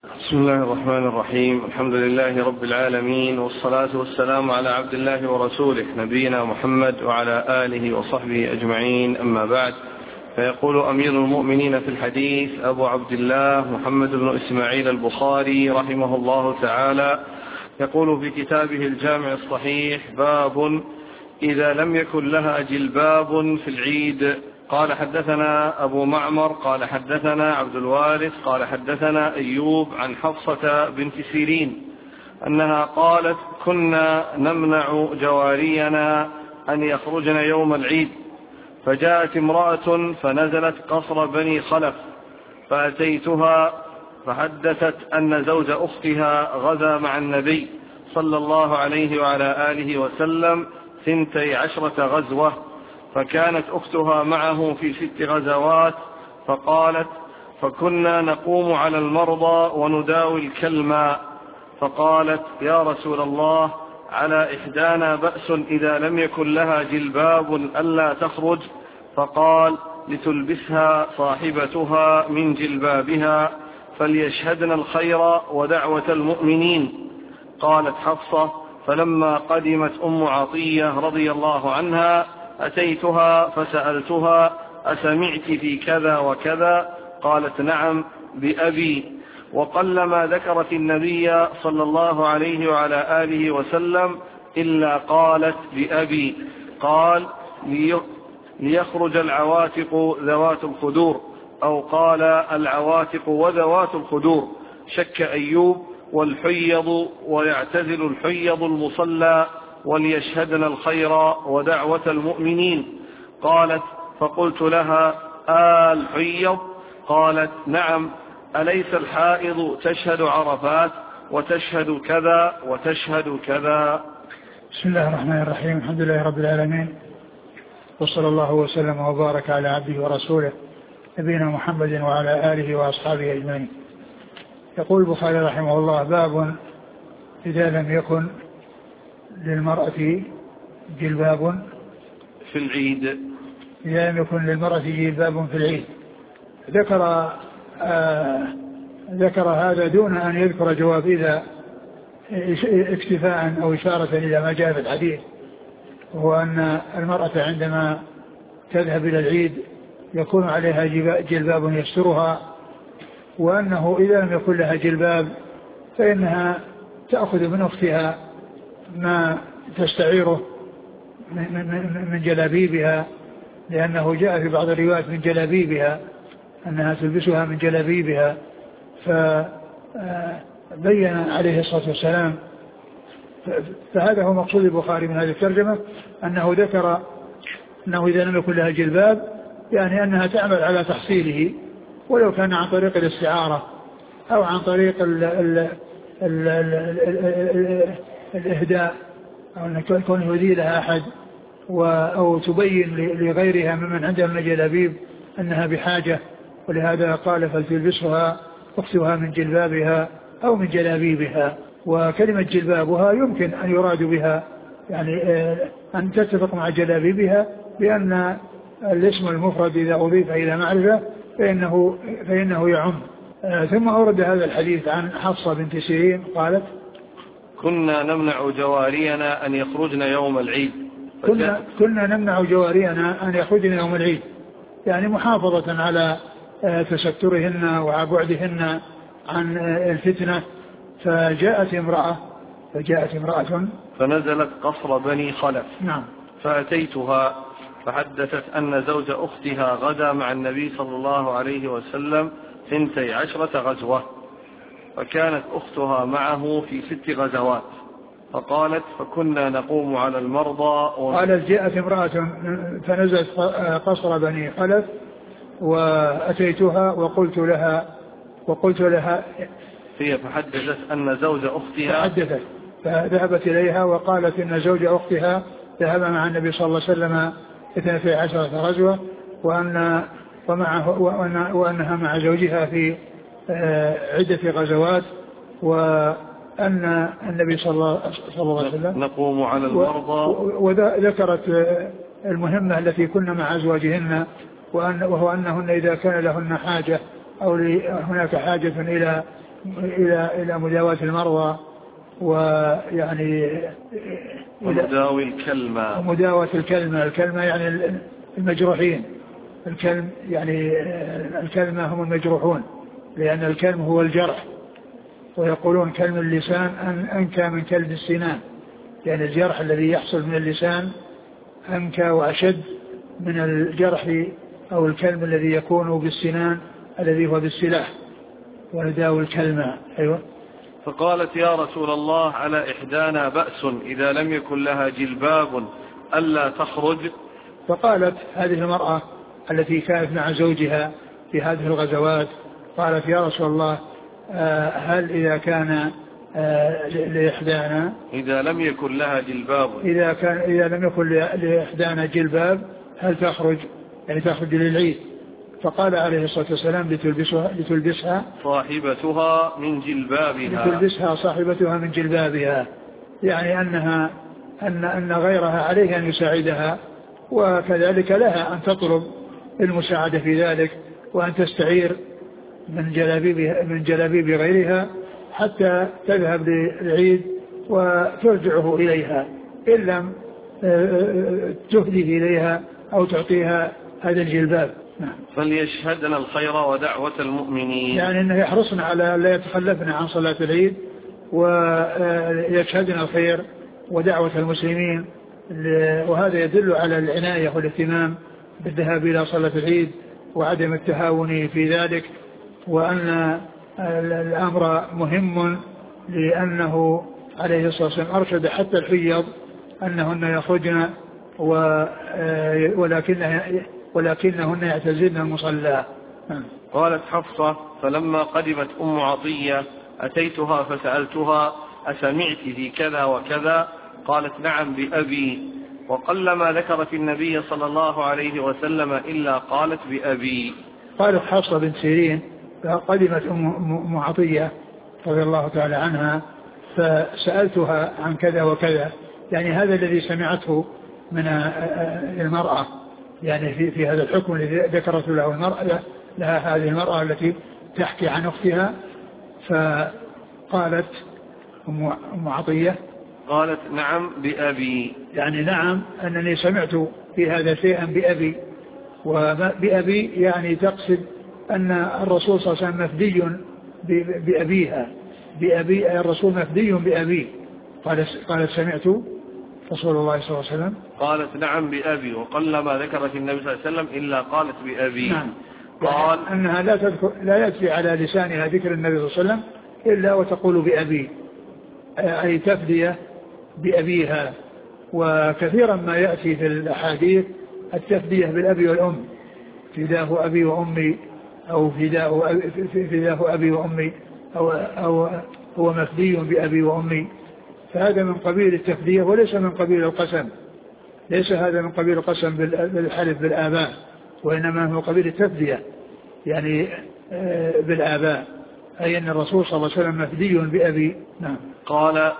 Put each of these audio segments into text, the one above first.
بسم الله الرحمن الرحيم. الحمد لله رب العالمين، والصلاة والسلام على عبد الله ورسوله نبينا محمد وعلى آله وصحبه أجمعين، أما بعد. فيقول أمير المؤمنين في الحديث أبو عبد الله محمد بن إسماعيل البخاري رحمه الله تعالى، يقول في كتابه الجامع الصحيح: باب إذا لم يكن لها جلباب في العيد. قال: حدثنا أبو معمر قال حدثنا عبد الوارث قال حدثنا أيوب عن حفصة بنت سيرين أنها قالت: كنا نمنع جوارينا أن يخرجن يوم العيد، فجاءت امرأة فنزلت قصر بني خلف، فأتيتها فحدثت أن زوج أختها غزا مع النبي صلى الله عليه وعلى آله وسلم 12 غزوة، فكانت أختها معه في 6 غزوات. فقالت: فكنا نقوم على المرضى ونداوي الكلمة. فقالت: يا رسول الله، على إحدانا بأس إذا لم يكن لها جلباب ألا تخرج؟ فقال: لتلبسها صاحبتها من جلبابها، فليشهدن الخير ودعوة المؤمنين. قالت حفصة: فلما قدمت أم عطية رضي الله عنها أتيتها فسألتها: أسمعت في كذا وكذا؟ قالت: نعم بأبي. وقلما ذكرت النبي صلى الله عليه وعلى آله وسلم إلا قالت بأبي. قال: ليخرج العواتق ذوات الخدور، أو قال العواتق وذوات الخدور. شك أيوب: والحيض، ويعتزل الحيض المصلى، وليشهدن الخير ودعوة المؤمنين. قالت: فقلت لها: الحيض؟ قالت: نعم. أليس الحائض تشهد عرفات وتشهد كذا وتشهد كذا؟ بسم الله الرحمن الرحيم. الحمد لله رب العالمين، وصلى الله وسلم وبارك على عبده ورسوله نبينا محمد وعلى آله وأصحابه أجمعين. يقول البخاري رحمه الله: باب إذا لم يكن للمرأة جلباب في العيد. إذا لم يكن للمرأة جلباب في العيد. ذكر هذا دون أن يذكر جواب إذا، اكتفاء أو إشارة إلى ما جاء في الحديث، وهو أن المرأة عندما تذهب إلى العيد يكون عليها جلباب يسترها، وأنه إذا لم يكن لها جلباب فإنها تأخذ من أختها ما تستعيره من جلابيبها، لأنه جاء في بعض الروايات من جلابيبها أنها تلبسها من جلابيبها. فبين عليه الصلاة والسلام، فهذا هو مقصود البخاري من هذه الترجمة، أنه ذكر أنه إذا لم يكن لها جلباب يعني أنها تعمل على تحصيله، ولو كان عن طريق الاستعارة أو عن طريق الإهداء، أو أن يكون يهدي لها أحد، أو تبين لغيرها ممن عندها من جلابيب أنها بحاجة. ولهذا قال: فلتلبسها أختها من جلبابها أو من جلابيبها. وكلمة جلبابها يمكن أن يراد بها يعني أن تتفق مع جلابيبها، لأن الاسم المفرد إذا أضيف إلى معرفة فإنه يعم. ثم أورد هذا الحديث عن حفصة بنت سيرين قالت: كنا نمنع جوارينا أن يخرجن يوم العيد. كنا نمنع جوارينا أن يخرجن يوم العيد، يعني محافظة على تسترهن وبعدهن عن الفتنة. فجاءت امرأة فنزلت قصر بني خلف. نعم. فأتيتها فحدثت أن زوج أختها غدا مع النبي صلى الله عليه وسلم 12 غزوة، فكانت أختها معه في 6 غزوات. فقالت: فكنا نقوم على المرضى. قالت: جاءت امرأة فنزلت قصر بني خلف، وأتيتها وقلت لها هي فحدثت أن زوج أختها، فذهبت إليها وقالت إن زوج أختها ذهب مع النبي صلى الله عليه وسلم 12 غزوة، وأنها مع زوجها في عدة غزوات، وأن النبي صلى الله عليه وسلم نقوم على المرضى. وذكرت المهمة التي كنا مع أزواجهن، وهو أنهن إذا كان لهن حاجة أو هناك حاجة إلى إلى مداواة المرضى، ويعني ومداوي الكلمة، ومداواة الكلمة يعني المجروحين، الكلم يعني الكلمة هم المجروحون، لأن الكلم هو الجرح، ويقولون كلم اللسان أنكى من كلم السنان، يعني الجرح الذي يحصل من اللسان أنكى وأشد من الجرح أو الكلم الذي يكون بالسنان الذي هو بالسلاح، ونداوي الكلمة. أيوة. فقالت يا رسول الله على إحدانا بأس إذا لم يكن لها جلباب ألا تخرج؟ فقالت هذه المرأة التي كانت مع زوجها في هذه الغزوات، قالت يا رسول الله هل إذا كان لإحدانا إذا لم يكن لها جلباب، إذا لم يكن لإحدانا جلباب هل تخرج، يعني تخرج للعيد؟ فقال عليه الصلاة والسلام لتلبسها صاحبتها من جلبابها، لتلبسها صاحبتها من جلبابها، يعني أن غيرها عليه أن يساعدها، وكذلك لها أن تطلب المساعدة في ذلك، وأن تستعير من جلابيب غيرها حتى تذهب للعيد وترجعه إليها، إن لم تهديه إليها أو تعطيها هذا الجلباب. فليشهدنا الخير ودعوة المؤمنين، يعني أنه يحرصن على لا يتخلفن عن صلاة العيد، ويشهدنا الخير ودعوة المسلمين، وهذا يدل على العناية والاهتمام بالذهاب إلى صلاة العيد وعدم التهاون في ذلك، وأن الأمر مهم، لأنه عليه الصلاة والسلام أرشد حتى الحيض أنهن يخرجن ولكنهن يعتزلن المصلى. قالت حفصة فلما قدمت أم عطية أتيتها فسألتها أسمعت في كذا وكذا؟ قالت نعم بأبي، وقلما ذكرت النبي صلى الله عليه وسلم إلا قالت بأبي. قالت حفصة بنت سيرين فقدمت أم عطية رضي الله تعالى عنها فسألتها عن كذا وكذا، يعني هذا الذي سمعته من المرأة، يعني في هذا الحكم الذي ذكرت له المرأة لها هذه المرأة التي تحكي عن أختها. فقالت أم عطية قالت نعم بأبي، يعني نعم أنني سمعت في هذا شيئا بأبي، وبأبي يعني تقصد أن الرسول صلى الله عليه وسلم مفدي بأبيها، بأبي الرسول مفدي بأبيه. قالت سمعت رسول الله صلى الله عليه وسلم. قالت نعم بأبي، وقلما ذكرت النبي صلى الله عليه وسلم إلا قالت بأبي. نعم. قال يعني أنها لا يأتي على لسانها ذكر النبي صلى الله عليه وسلم إلا وتقول بأبي، أي تفدية بأبيها. وكثيرا ما يأتي في الأحاديث التفدية بالأبي والأم، فداه أبي وأمي، أو فداه أبي وأمي، أو هو مفدي بأبي وأمي، فهذا من قبيل التفدية وليس من قبيل القسم، ليس هذا من قبيل القسم بالحلف بالآباء، وإنما هو قبيل التفدية يعني بالآباء، أي أن الرسول صلى الله عليه وسلم مفدي بأبي. نعم. قال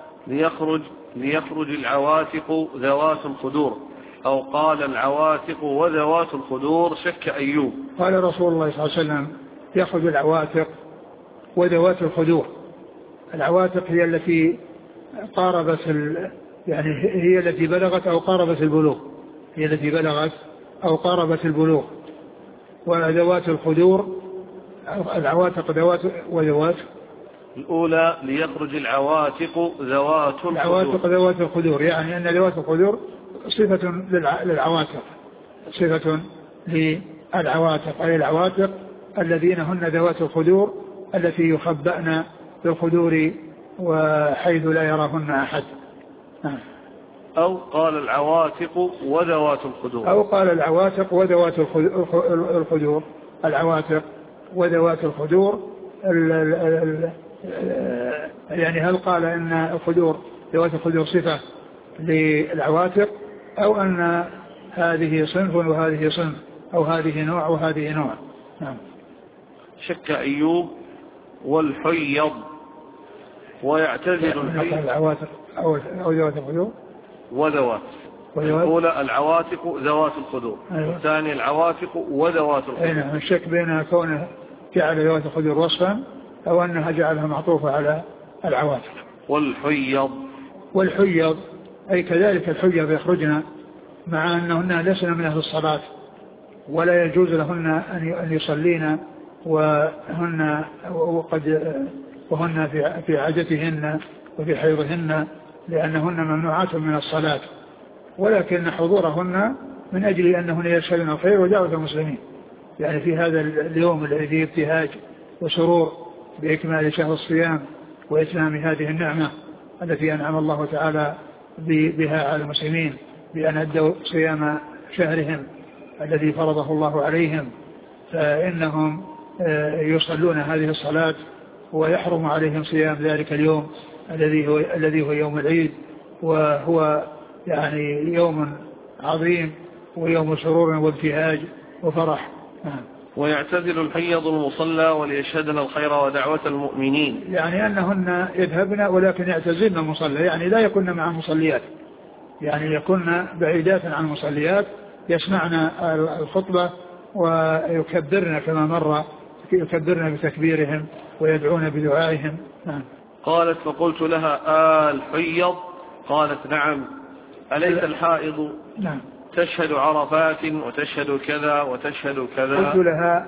ليخرج العواتق ذوات الخدور، أو قال العواتق وذوات الخدور، شك أيوب. قال رسول الله صلى الله عليه وسلم يخرج العواتق وذوات الخدور. العواتق هي التي قاربت يعني هي التي بلغت أو قاربت البلوغ، هي التي بلغت أو قاربت البلوغ. وذوات الخدور العواتق وذوات الأولى ليخرج العواتق ذوات الخدور. العواتق ذوات الخدور، يعني أن ذوات الخدور صفة للعواتق، صفة للعواتق، أي العواتق الذين هن ذوات الخدور التي يخبأن في الخدور وحيث لا يراهن أحد. أو قال العواتق وذوات الخدور، أو قال العواتق وذوات الخدور. العواتق وذوات الخدور، يعني هل قال إن الخدور ذوات الخدور صفة للعواتق، أو أن هذه صنف وهذه صنف، أو هذه نوع وهذه نوع. نعم. شك أيوب والحيض، ويعتذر العواتق أو ذوات الخدور وذوات. الأولى العواتق ذوات الخدور، أيوة. الثاني العواتق وذوات الخدور. نعم. الشك بين كونه جعل ذوات الخدور وصفا أو أنها جعلها معطوفة على العواتق. والحيض أي كذلك الحيض يخرجن مع أنهن لسن من أهل الصلاة ولا يجوز لهن أن يصلين وهن في عادتهن وفي حيضهن لأنهن ممنوعات من الصلاة، ولكن حضورهن من أجل أنهن يشهدن الخير ودعوة المسلمين، يعني في هذا اليوم الذي فيه ابتهاج وسرور بإكمال شهر الصيام وإتمام هذه النعمة التي أنعم الله تعالى بها على المسلمين بأن أدوا صيام شهرهم الذي فرضه الله عليهم، فإنهم يصلون هذه الصلاة ويحرم عليهم صيام ذلك اليوم الذي هو يوم العيد، وهو يعني يوم عظيم ويوم سرور وابتهاج وفرح. ويعتزل الحيض المصلى وليشهدن الخير ودعوة المؤمنين، يعني أنهن يذهبن ولكن يعتزلن المصلى، يعني لا يكن مع المصليات، يعني يكن بعيدات عن المصليات، يسمعن الخطبة ويكبرن كما مر، يكبرن بتكبيرهم ويدعون بدعائهم. قالت فقلت لها الحيض؟ قالت نعم. أليس الحائض تشهد عرفات وتشهد كذا وتشهد كذا؟ قلت لها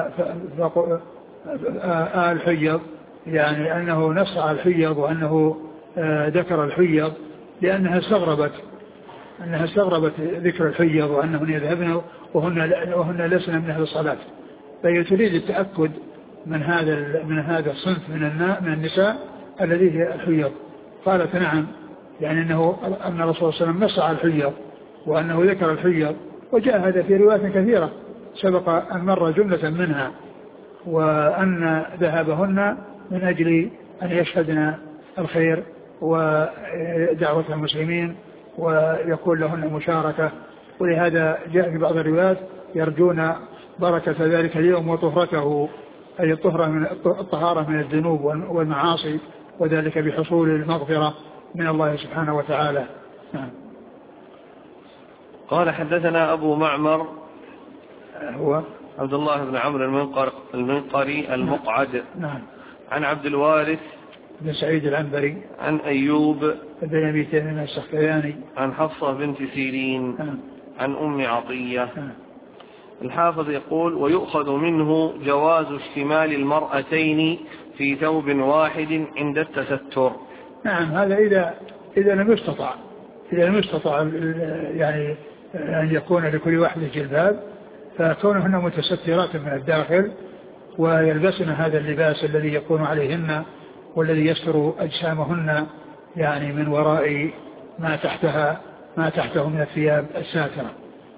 الحيض، يعني أنه نص على الحيض وأنه ذكر الحيض لأنها استغربت ذكر الحيض وأنهن يذهبن وهن لسن من أهل الصلاة، فهي تريد التأكد من هذا الصنف من النساء الذي هي الحيض. قالت نعم، يعني أن الرسول صلى الله عليه وسلم نص على الحيض وأنه ذكر الحيض، وجاء هذا في روايات كثيرة سبق أن مر جملة منها، وأن ذهابهن من أجل أن يشهدن الخير ودعوة المسلمين ويكون لهن مشاركة، ولهذا جاء في بعض الروايات يرجون بركة ذلك اليوم وطهرته، أي الطهارة من الذنوب والمعاصي، وذلك بحصول المغفرة من الله سبحانه وتعالى. قال حدثنا أبو معمر هو عبد الله بن عمرو المنقري المقعد عن عبد الوارث بن سعيد العنبري عن أيوب بن أبي تميم السختياني عن حفصة بنت سيرين عن أم عطية. الحافظ يقول ويؤخذ منه جواز اشتمال المرأتين في ثوب واحد عند التستر. نعم، هذا إذا لم يستطع يعني أن يكون لكل واحد جلباب، فكونهن متسترات من الداخل ويلبسن هذا اللباس الذي يكون عليهن والذي يستر أجسامهن، يعني من وراء ما تحته من الثياب الساترة.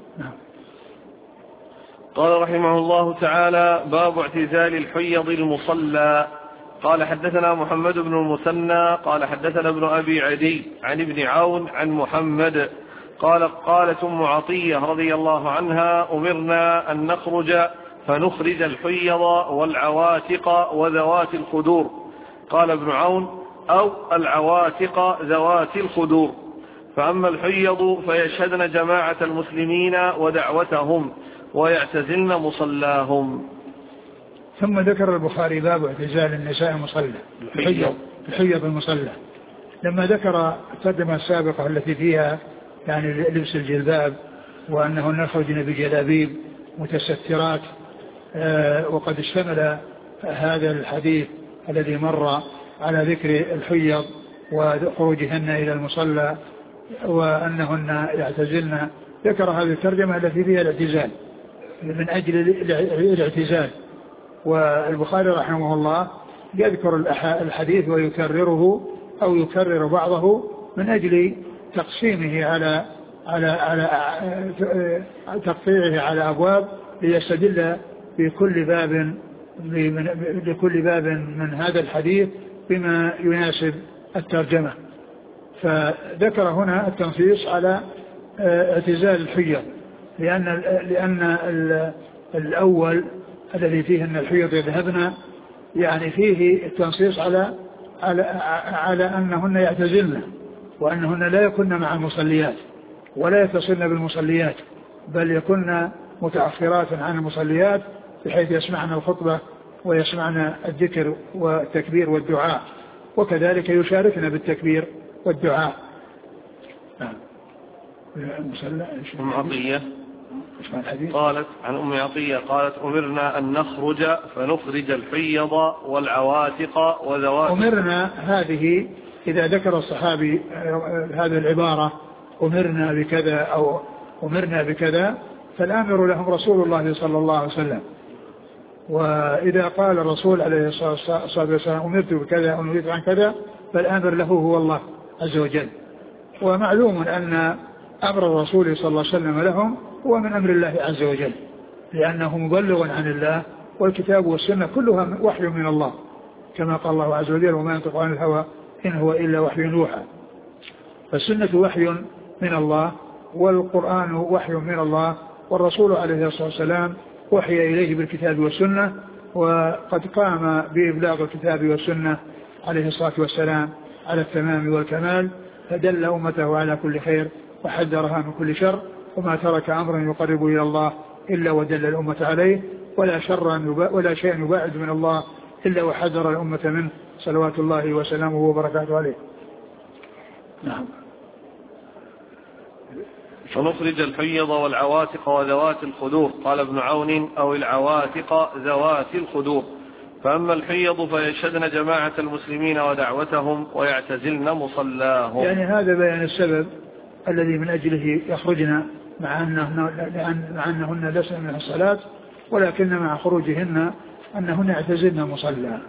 قال رحمه الله تعالى باب اعتزال الحيض المصلى. قال حدثنا محمد بن المثنى قال حدثنا ابن أبي عدي عن ابن عون عن محمد قالت أم عطية رضي الله عنها أمرنا أن نخرج فنخرج الحيض والعواتق وذوات الخدور. قال ابن عون أو العواتق ذوات الخدور، فأما الحيض فيشهدن جماعة المسلمين ودعوتهم ويعتزلن مصلاهم. ثم ذكر البخاري باب اعتزال النساء المصلى، الحيض المصلى، لما ذكر الترجمة السابقة التي فيها يعني لبس الجلباب وأنهن يخرجن بجلابيب متسترات، وقد اشتمل هذا الحديث الذي مر على ذكر الحيض وخروجهن إلى المصلى وأنهن يعتزلن. ذكر هذه الترجمة التي فيها الاعتزال من أجل الاعتزال، والبخاري رحمه الله يذكر الحديث ويكرره أو يكرر بعضه من أجل تقسيمه على تقطيعه على أبواب ليستدل لكل باب من هذا الحديث بما يناسب الترجمة. فذكر هنا التنصيص على اعتزال الحيض، لأن الأول الذي فيه أن الحيض يذهبن يعني فيه التنصيص على أنهن يعتزلن وأنهن لا يكن مع المصليات ولا يتصلن بالمصليات، بل يكن متأخرات عن المصليات بحيث يسمعن الخطبة ويسمعن الذكر والتكبير والدعاء، وكذلك يشاركنا بالتكبير والدعاء. نعم. أم عطية قالت عن أم عطية قالت أمرنا أن نخرج فنخرج الحيض والعواتق وذوات. أمرنا هذه إذا ذكر الصحابي هذه العبارة أمرنا بكذا أو أمرنا بكذا فالآمر لهم رسول الله صلى الله عليه وسلم. وإذا قال الرسول عليه الصلاة والسلام أمرت بكذا أو نهيت عن كذا فالآمر له هو الله عز وجل. ومعلوم أن أمر الرسول صلى الله عليه وسلم لهم هو من أمر الله عز وجل، لأنه مبلغ عن الله، والكتاب والسنة كلها وحي من الله، كما قال الله عز وجل وما ينطق عن الهوى إن هو إلا وحي يوحى. فالسنة وحي من الله، والقرآن وحي من الله، والرسول عليه الصلاة والسلام وحي إليه بالكتاب والسنة، وقد قام بإبلاغ الكتاب والسنة عليه الصلاة والسلام على التمام والكمال، فدل أمته على كل خير وحذرها من كل شر، وما ترك أمرا يقرب إلى الله إلا ودل الأمة عليه، ولا شيء يباعد من الله إلا وحذر الأمة منه صلوات الله وسلامه وبركاته عليه. نعم. فنخرج الحيض والعواتق وذوات الخدور. قال ابن عون أو العواتق ذوات الخدور. فأما الحيض فيشهدن جماعة المسلمين ودعوتهم ويعتزلن مصلاهم. يعني هذا بيان السبب الذي من أجله يخرجن مع أنهن لسن من الصلاة، ولكن مع خروجهن أنهن يعتزلن مصلى.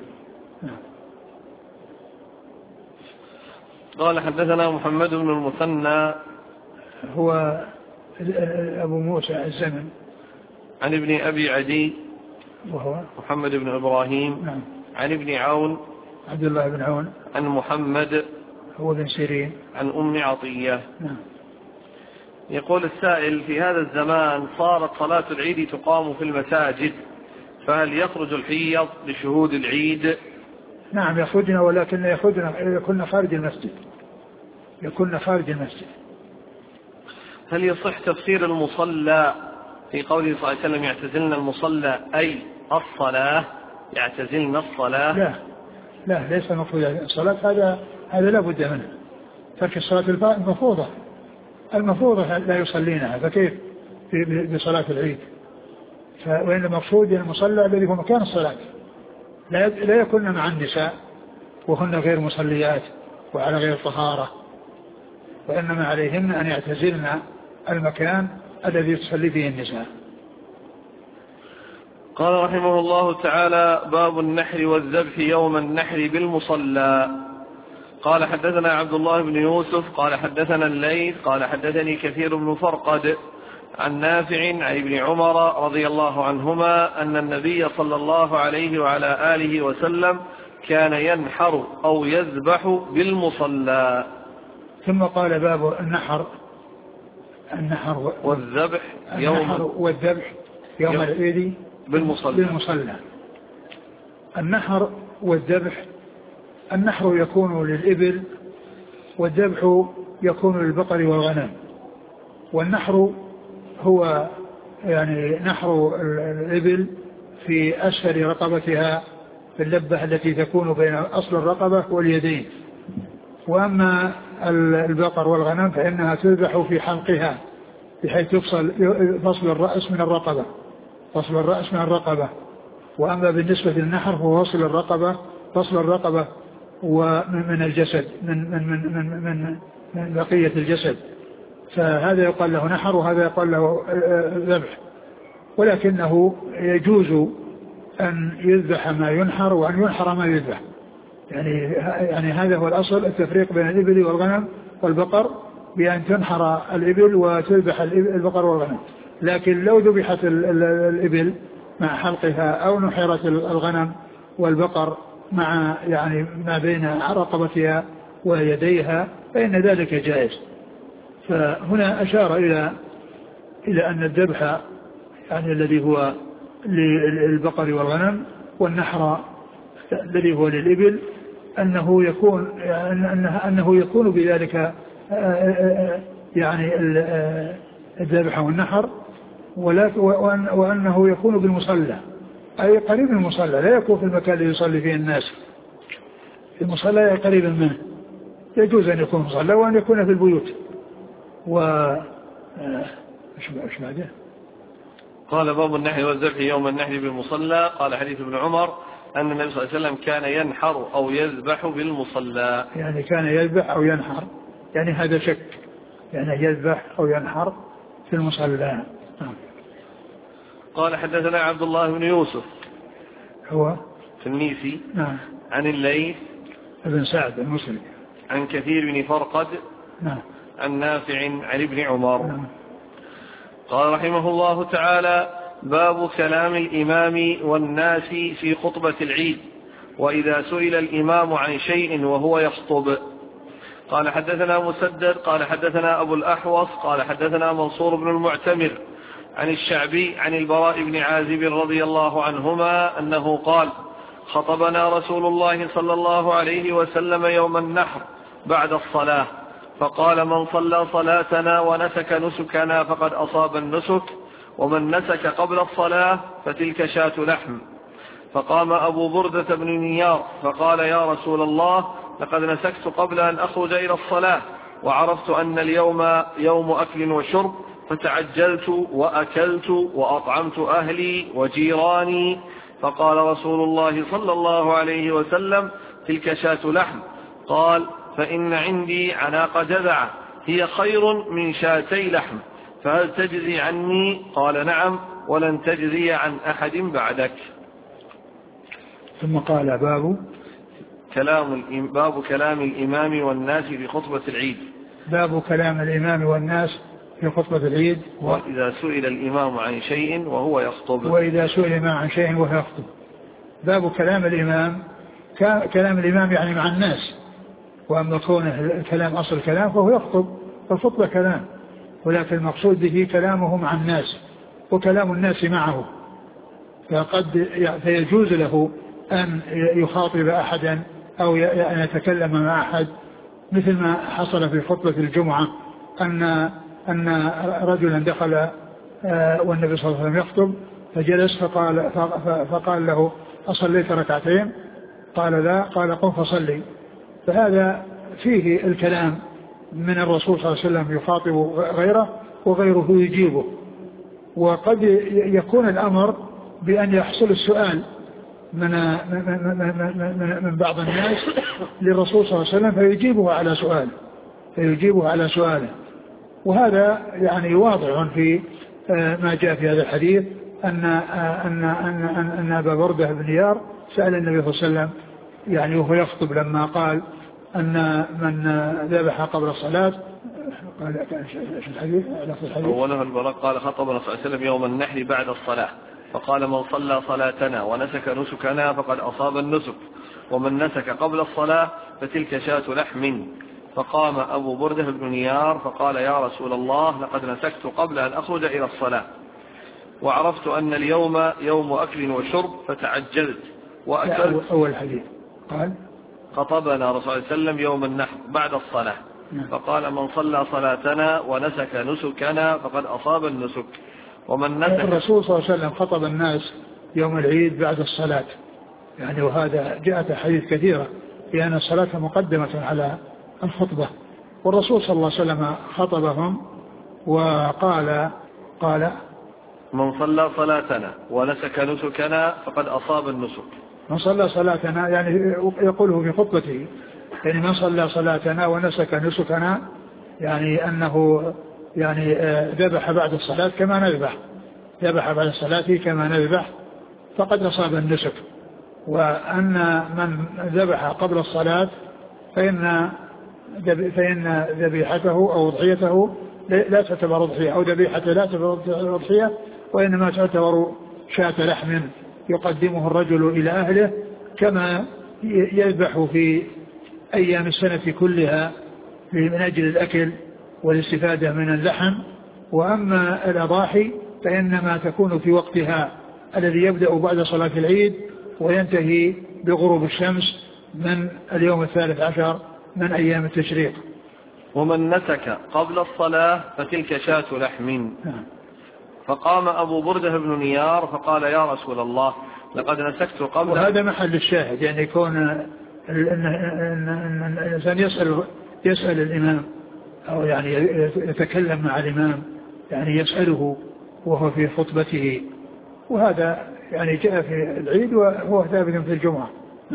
قال حدثنا محمد بن المثنى هو أبو موسى الزمن عن ابن أبي عدي وهو محمد بن إبراهيم. نعم. عن ابن عون عبد الله بن عون. عن محمد هو بن سيرين. عن أم عطية. نعم. يقول السائل: في هذا الزمان صارت صلاة العيد تقام في المساجد، فهل يخرج الحيض لشهود العيد؟ نعم يخرجن، ولكن يكون خارج المسجد، يكون خارج المسجد. هل يصح تفسير المصلى في قوله صلى الله عليه وسلم يعتزلن المصلى أي الصلاة، يعتزلن الصلاة؟ لا ليس المفروض الصلاة، هذا لا بد منه. ترك الصلاة المفروضة لا يصلينها، فكيف بصلاة العيد؟ وإن المقصود المصلى الذي هو مكان الصلاة، لا يكون مع النساء وهن غير مصليات وعلى غير طهارة، وإنما عليهن أن يعتزلن المكان الذي تصلي فيه النساء. قال رحمه الله تعالى: باب النحر والذبح يوم النحر بالمصلى. قال حدثنا عبد الله بن يوسف قال حدثنا الليث قال حدثني كثير بن فرقد عن نافع عن ابن عمر رضي الله عنهما أن النبي صلى الله عليه وعلى آله وسلم كان ينحر أو يذبح بالمصلى. ثم قال باب النحر والذبح يوم العيد بالمصلى. النحر والذبح، النحر يكون للإبل، والذبح يكون للبقر والغنم. والنحر هو يعني نحر الإبل في أسفل رقبتها في اللبة التي تكون بين أصل الرقبة واليدين، وأما البقر والغنم فإنها تذبح في حلقها بحيث فصل الرأس من الرقبة. وأما بالنسبة للنحر هو فصل الرقبة ومن الجسد من بقية الجسد، فهذا يقال له نحر وهذا يقال له ذبح. ولكنه يجوز أن يذبح ما ينحر وأن ينحر ما يذبح، يعني هذا هو الأصل، التفريق بين الإبل والغنم والبقر بأن تنحر الإبل وتذبح البقر والغنم. لكن لو ذبحت الإبل مع حلقها أو نحرت الغنم والبقر مع يعني ما بين رقبتها ويديها فإن ذلك جائز. فهنا أشار إلى أن الذبح يعني الذي هو للبقر والغنم، والنحر الذي هو للإبل أنه يكون بذلك يعني الذبح والنحر، وأنه يكون بالمصلى أي قريب من المصلى، لا يكون في المكان الذي يصلي فيه الناس، المصلى قريبا منه، يجوز أن يكون مصلى وأن يكون في البيوت. إيش بعده؟ قال باب النحر والذبح يوم النحر بالمصلى. قال حديث ابن عمر أن النبي صلى الله عليه وسلم كان ينحر أو يذبح بالمصلى. يعني كان يذبح أو ينحر، يعني هذا شك، يعني يذبح أو ينحر في المصلى. قال حدثنا عبد الله بن يوسف هو التنيسي نعم عن الليث ابن سعد المصري عن كثير بن فرقد نعم عن نافع عن ابن عمر نعم. قال رحمه الله تعالى: باب كلام الإمام والناس في خطبة العيد، وإذا سئل الإمام عن شيء وهو يخطب. قال حدثنا مسدد قال حدثنا أبو الأحوص قال حدثنا منصور بن المعتمر عن الشعبي عن البراء بن عازب رضي الله عنهما أنه قال: خطبنا رسول الله صلى الله عليه وسلم يوم النحر بعد الصلاة، فقال: من صلى صلاتنا ونسك نسكنا فقد أصاب النسك، ومن نسك قبل الصلاة فتلك شاة لحم. فقام أبو بردة بن نيار فقال: يا رسول الله، لقد نسكت قبل أن أخرج إلى الصلاة، وعرفت أن اليوم يوم أكل وشرب، فتعجلت وأكلت وأطعمت أهلي وجيراني. فقال رسول الله صلى الله عليه وسلم: تلك شاة لحم. قال: فإن عندي عناق جذعة هي خير من شاتي لحم، فهل تجزي عني؟ قال: نعم، ولن تجزي عن أحد بعدك. ثم قال: باب كلام الإمام والناس في خطبة العيد. باب كلام الإمام والناس في خطبة العيد، وإذا سئل الإمام عن شيء وهو يخطب. وإذا سئل الإمام عن شيء وهو يخطب. باب كلام الإمام، كلام الإمام يعني مع الناس، وأما كونه الكلام أصل الكلام فهو يخطب، فالخطبة كلام، ولكن المقصود به كلامه مع الناس وكلام الناس معه، فيجوز له أن يخاطب أحدا أو أن يتكلم مع أحد، مثل ما حصل في خطبة الجمعة أن رجلا دخل والنبي صلى الله عليه وسلم يخطب، فجلس فقال له: أصليت ركعتين؟ قال: لا. قال: قم فصلي. فهذا فيه الكلام من الرسول صلى الله عليه وسلم يخاطب غيره وغيره يجيبه. وقد يكون الأمر بأن يحصل السؤال من بعض الناس للرسول صلى الله عليه وسلم فيجيبه على سؤاله. وهذا يعني واضح في ما جاء في هذا الحديث أن أبا بردة بن نيار سأل النبي صلى الله عليه وسلم يعني وهو يخطب لما قال أن من ذبح قبل الصلاة. قال الحديث أوله البراء قال: خطبنا صلى الله عليه وسلم يوم النحر بعد الصلاة، فقال: من صلى صلاتنا ونسك نسكنا فقد أصاب النسك، ومن نسك قبل الصلاة فتلك شاة لحم. فقام أبو بردة بن نيار فقال: يا رسول الله، لقد نسكت قبل أن أخرج إلى الصلاة، وعرفت أن اليوم يوم أكل وشرب، فتعجلت وأكلت. أول حديث قال: خطبنا رسول الله صلى الله عليه وسلم يوم النحر بعد الصلاة، فقال: من صلى صلاتنا ونسك نسكنا فقد أصاب النسك، ومن نسك. الرسول صلى الله عليه وسلم خطب الناس يوم العيد بعد الصلاة، يعني وهذا جاءت حديث كثيرة بأن الصلاة مقدمة على الخطبة، والرسول صلى الله عليه وسلم خطبهم وقال: من صلى صلاتنا ونسك نسكنا فقد أصاب النسك. من صلى صلاتنا يعني يقوله في خطبته، يعني من صلى صلاتنا ونسك نسكنا، يعني أنه يعني ذبح بعد الصلاة كما نذبح، ذبح بعد الصلاة كما نذبح فقد أصاب النسك. وأن من ذبح قبل الصلاة فإن ذبيحته أو أضحيته لا تعتبر أضحية، أو ذبيحته لا تعتبر أضحية، وإنما تعتبر شاة لحم يقدمه الرجل إلى أهله كما يذبح في أيام السنة كلها من أجل الأكل والاستفادة من اللحم. وأما الأضاحي فإنما تكون في وقتها الذي يبدأ بعد صلاة العيد وينتهي بغروب الشمس من اليوم 13 من أيام التشريق. ومن نسك قبل الصلاة فتلك شاة لحم. فقام أبو بردة بن نيار فقال: يا رسول الله، لقد نسكت قبل. وهذا محل الشاهد، يعني يكون أن الإنسان يسأل الإمام أو يعني يتكلم مع الإمام، يعني يسأله وهو في خطبته، وهذا يعني جاء في العيد وهو ثابت في الجمعة.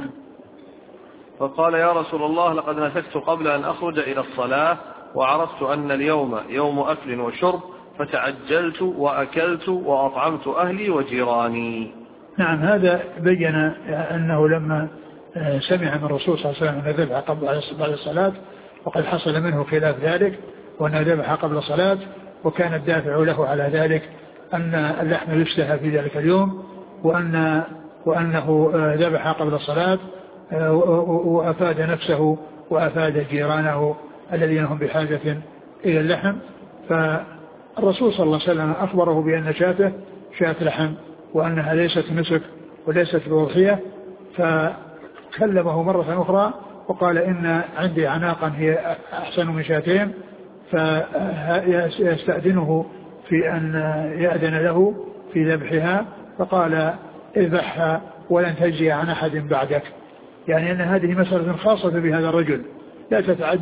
فقال يا رسول الله لقد نسكت قبل أن أخرج إلى الصلاة وعرفت أن اليوم يوم أكل وشرب فتعجلت وأكلت وأطعمت أهلي وجيراني. نعم، هذا بين أنه لما سمع من الرسول صلى الله عليه وسلم أن ذبح بعد الصلاة، وقد حصل منه خلاف ذلك وأن ذبح قبل الصلاة، وكان الدافع له على ذلك أن اللحم يشتهى في ذلك اليوم، وأنه ذبح قبل الصلاة وأفاد نفسه وأفاد جيرانه الذين هم بحاجة إلى اللحم. فالرسول صلى الله عليه وسلم أخبره بأن شاته شاة لحم وأنها ليست نسك وليست بأضحية، فكلمه مرة أخرى وقال إن عندي عناقا هي أحسن من شاتين، فيستأذنه في أن يأذن له في ذبحها، فقال اذبحها ولن تجزي عن أحد بعدك، يعني أن هذه مسألة خاصة بهذا الرجل لا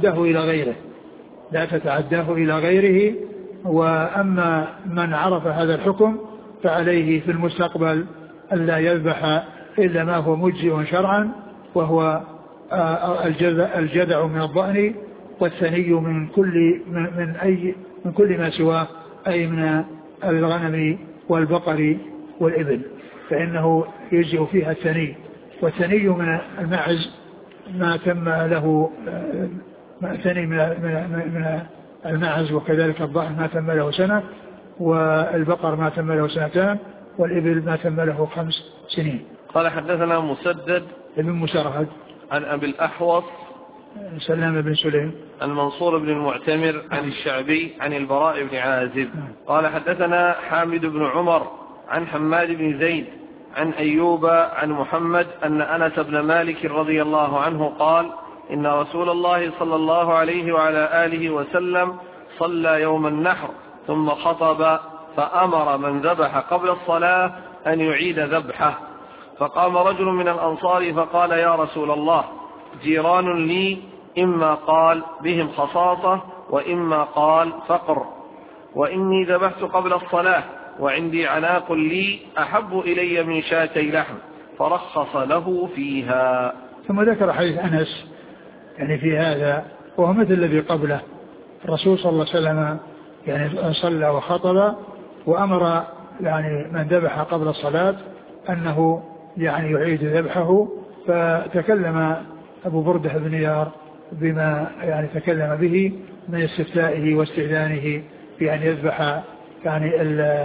تتعداه إلى غيره. وأما من عرف هذا الحكم فعليه في المستقبل ألا يذبح إلا ما هو مجزئ شرعا، وهو الجذع من الضأن والثني من كل ما سواه، أي من الغنم والبقر والإبل، فإنه يجزئ فيها الثني. والثني من المعز ما تم له ثني من المعز، وكذلك الضأن ما تم له سنة، والبقر ما تم له سنتان، والإبل ما تم له 5 سنين. قال حدثنا مسدد ابن مسرهد عن أبي الأحوص سلام بن سليم عن منصور بن المعتمر عن الشعبي عن البراء بن عازب قال حدثنا حامد بن عمر عن حماد بن زيد عن أيوب عن محمد أن أنس بن مالك رضي الله عنه قال إن رسول الله صلى الله عليه وعلى آله وسلم صلى يوم النحر ثم خطب فأمر من ذبح قبل الصلاة أن يعيد ذبحه، فقام رجل من الأنصار فقال يا رسول الله جيران لي إما قال بهم خصاصة وإما قال فقر، وإني ذبحت قبل الصلاة وعندي عناق لي أحب إلي من شاتي لحم، فرخص له فيها. ثم ذكر حديث أنس يعني في هذا، وهو مثل الذي قبله. الرسول صلى الله عليه وسلم يعني صلى وخطب وأمر يعني من ذبح قبل الصلاة أنه يعني يعيد ذبحه، فتكلم أبو بردة بن يار بما يعني تكلم به من استفتائه واستئذانه في أن يذبح يعني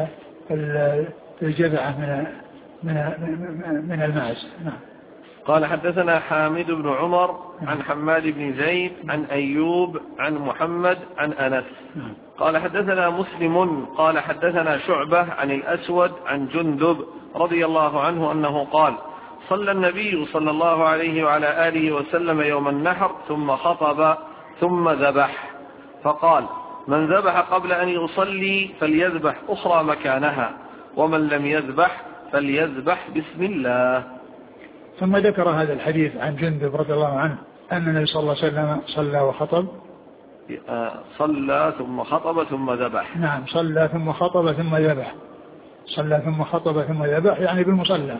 الجذعة من الماعز. نعم. قال حدثنا حامد بن عمر عن حماد بن زيد عن أيوب عن محمد عن أنس قال حدثنا مسلم قال حدثنا شعبة عن الأسود عن جندب رضي الله عنه أنه قال صلى النبي صلى الله عليه وعلى آله وسلم يوم النحر ثم خطب ثم ذبح، فقال من ذبح قبل أن يصلي فليذبح أخرى مكانها، ومن لم يذبح فليذبح بسم الله. ثم ذكر هذا الحديث عن جندب رضي الله عنه أن النبي صلى الله عليه وسلم صلى وخطب. صلى ثم خطب ثم ذبح. نعم، صلى ثم خطب ثم ذبح. صلى ثم خطب ثم ذبح يعني بالمصلى.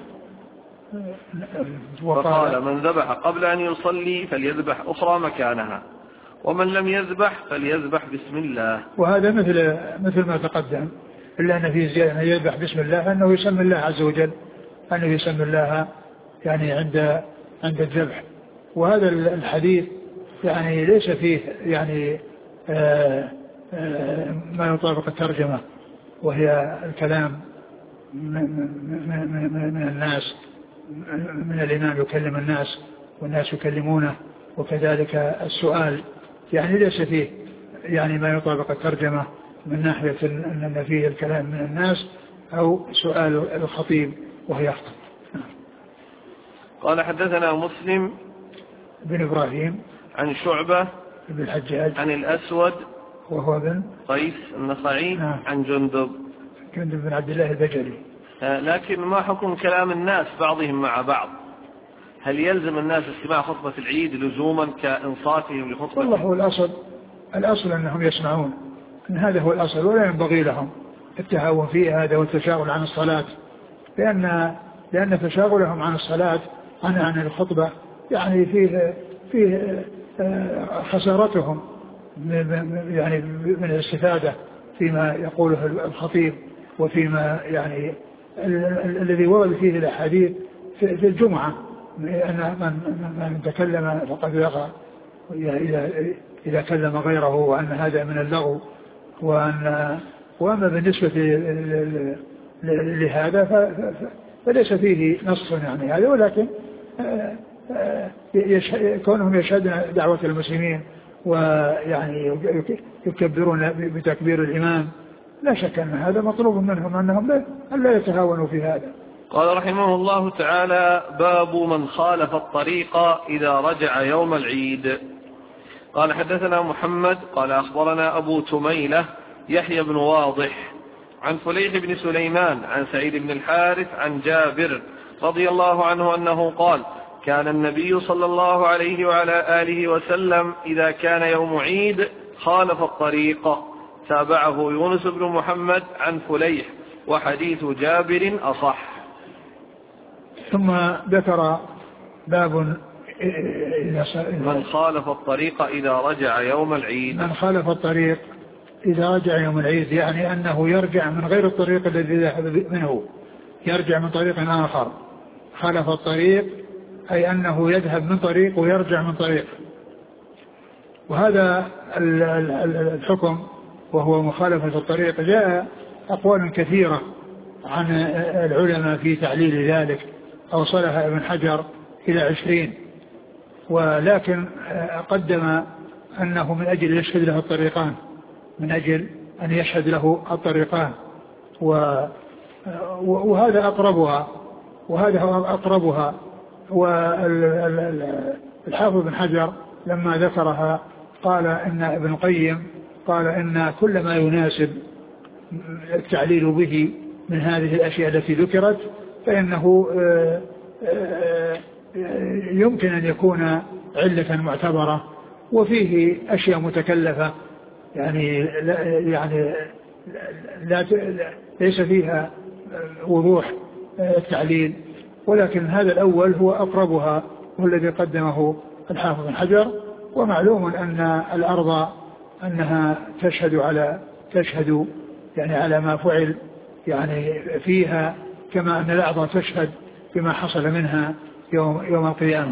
وقال من ذبح قبل أن يصلي فليذبح أخرى مكانها، ومن لم يذبح فليذبح بسم الله. وهذا مثل ما تقدم، إلا أن في زيادة أن يذبح بسم الله، أنه يسمي الله عز وجل، أنه يسمي الله يعني عند الذبح. وهذا الحديث يعني ليس فيه يعني ما يطابق الترجمة، وهي الكلام من الناس، من الإمام يكلم الناس والناس يكلمونه، وكذلك السؤال يعني ليس فيه يعني ما يطابق الترجمة من ناحية أن فيه الكلام من الناس أو سؤال الخطيب وهي أخطأ. قال حدثنا مسلم بن إبراهيم عن شعبة بن الحجاج عن الأسود وهو بن قيس النخعي عن جندب بن عبد الله البجلي لكن ما حكم كلام الناس بعضهم مع بعض؟ هل يلزم الناس استماع خطبة العيد لزوما كإنصاتهم لخطبة؟ والله هو الأصل أنهم يسمعون، أن هذا هو الأصل، ولا ينبغي لهم التهاون في هذا والتشاغل عن الصلاة، لأن تشاغلهم عن الصلاة عن الخطبة يعني فيه خسارتهم يعني من الاستفادة فيما يقوله الخطيب، وفيما يعني الذي ورد فيه الأحاديث في الجمعة أن من تكلم فقد لغى إذا كلم غيره، وأن هذا من اللغو، وأما بالنسبة لهذا فليس فيه نص يعني هذا، ولكن كونهم يشهدون دعوة المسلمين ويعني يكبرون بتكبير الإمام، لا شك أن هذا مطلوب منهم أنهم لا يتهاونوا في هذا. قال رحمه الله تعالى: باب من خالف الطريق إذا رجع يوم العيد. قال: حدثنا محمد قال أخبرنا أبو تميلة يحيى بن واضح عن فليح بن سليمان عن سعيد بن الحارث عن جابر رضي الله عنه أنه قال: كان النبي صلى الله عليه وعلى آله وسلم إذا كان يوم عيد خالف الطريق. تابعه يونس بن محمد عن فليح، وحديث جابر أصح. ثم ذكر باب من خالف الطريق إذا رجع يوم العيد. من خالف الطريق إذا رجع يوم العيد يعني أنه يرجع من غير الطريق الذي ذهب منه، يرجع من طريق آخر. خالف الطريق أي أنه يذهب من طريق ويرجع من طريق. وهذا الحكم وهو مخالفة الطريق جاء أقوال كثيرة عن العلماء في تعليل ذلك، أوصلها ابن حجر إلى 20، ولكن قدم أنه من أجل يشهد له الطريقان، من أجل أن يشهد له الطريقان، وهذا أقربها. والحافظ بن حجر لما ذكرها قال إن ابن القيم قال إن كل ما يناسب التعليل به من هذه الأشياء التي ذكرت فإنه يمكن أن يكون علة معتبرة، وفيه أشياء متكلفة يعني ليس فيها وضوح التعليل، ولكن هذا الأول هو أقربها، هو الذي قدمه الحافظ بن حجر. ومعلوم أن الأرض أنها تشهد يعني على ما فعل يعني فيها، كما أن الأعضاء تشهد بما حصل منها يوم القيامة.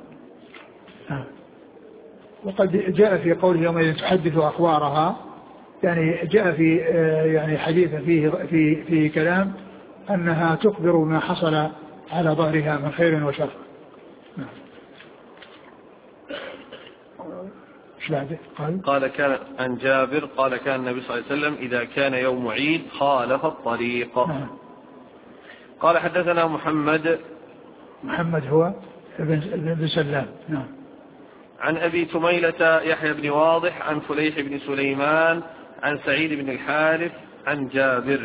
وقد جاء في قوله يوم تحدث أخبارها، يعني جاء في يعني حديث فيه كلام أنها تخبر ما حصل على ظهرها من خير وشر. قال كان عن جابر قال كان النبي صلى الله عليه وسلم إذا كان يوم عيد خالف الطريق. قال: حدثنا محمد هو ابن سلام. نعم. عن أبي تميلة يحيى بن واضح عن فليح بن سليمان عن سعيد بن الحارث عن جابر.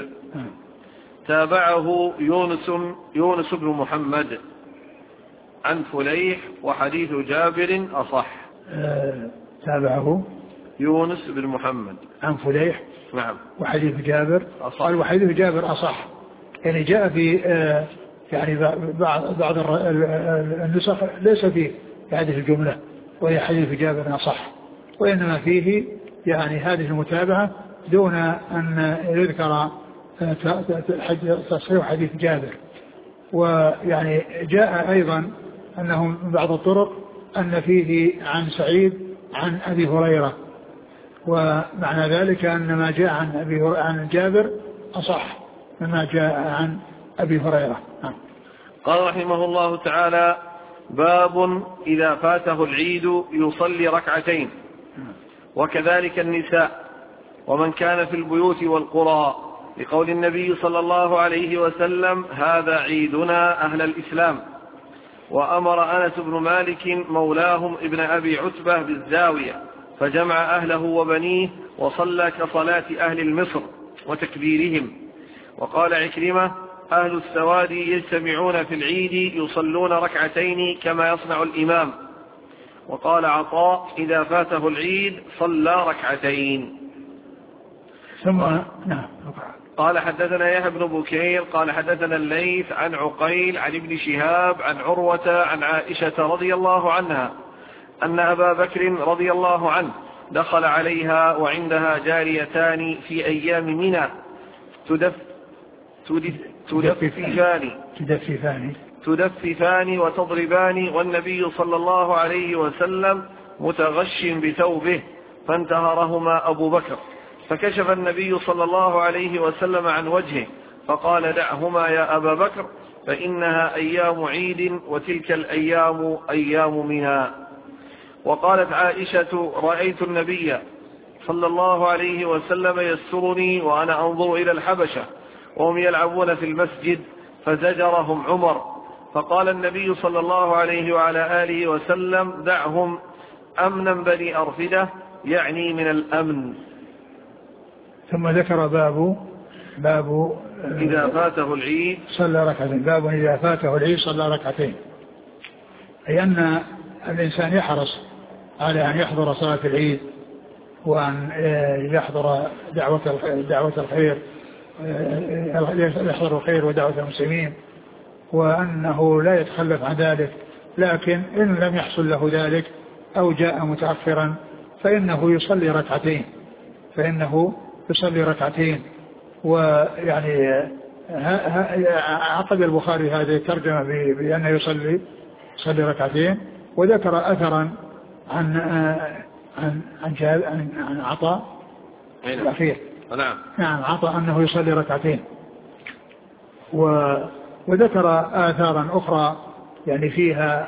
تابعه يونس بن محمد عن فليح، وحديث جابر أصح. تابعه يونس بن محمد عن فليح. نعم. وحديث جابر أصح. قال وحديث جابر أصح، يعني جاء في يعني بعض النسخ ليس فيه هذه الجملة وهي حديث جابر أصح، وإنما فيه يعني هذه المتابعة دون أن يذكر تصحيح حديث جابر. ويعني جاء أيضا أنه من بعض الطرق أن فيه عن سعيد عن أبي هريرة، ومعنى ذلك أن ما جاء عن جابر أصح مما جاء عن أبي هريرة. قال رحمه الله تعالى: باب إذا فاته العيد يصلي ركعتين، وكذلك النساء ومن كان في البيوت والقرى، لقول النبي صلى الله عليه وسلم: هذا عيدنا أهل الإسلام. وأمر أنس بن مالك مولاهم ابن أبي عتبة بالزاوية فجمع أهله وبنيه وصلى كصلاة أهل المصر وتكبيرهم. وقال عكرمة: أهل السواد يجتمعون في العيد يصلون ركعتين كما يصنع الإمام. وقال عطاء إذا فاته العيد صلى ركعتين. ثم نعم. قال حدثنا يحيى بن بكير قال حدثنا الليث عن عقيل عن ابن شهاب عن عروة عن عائشة رضي الله عنها أن أبا بكر رضي الله عنه دخل عليها وعندها جاريتان في أيام منى تدففان وتضربان والنبي صلى الله عليه وسلم متغش بثوبه فانتهرهما أبو بكر، فكشف النبي صلى الله عليه وسلم عن وجهه فقال دعهما يا أبا بكر فإنها أيام عيد وتلك الأيام أيام منى. وقالت عائشة رأيت النبي صلى الله عليه وسلم يسترني وأنا أنظر إلى الحبشة وهم يلعبون في المسجد فزجرهم عمر، فقال النبي صلى الله عليه وعلى آله وسلم دعهم أمنا بني أرفدة، يعني من الأمن. ثم ذكر باب إذا فاته العيد صلى ركعتين. باب إذا فاته العيد صلى ركعتين، أي أن الإنسان يحرص على أن يحضر صلاة العيد وأن يحضر دعوة الخير، يحضر الخير ودعوة المسلمين، وأنه لا يتخلف عن ذلك. لكن إن لم يحصل له ذلك أو جاء متأخرا فإنه يصلي ركعتين. ويعني عقد البخاري هذه الترجمة بأنه يصلي ركعتين، وذكر أثرا عن عطاء الأخير. نعم عطاء أنه يصلي ركعتين، وذكر آثارا أخرى يعني فيها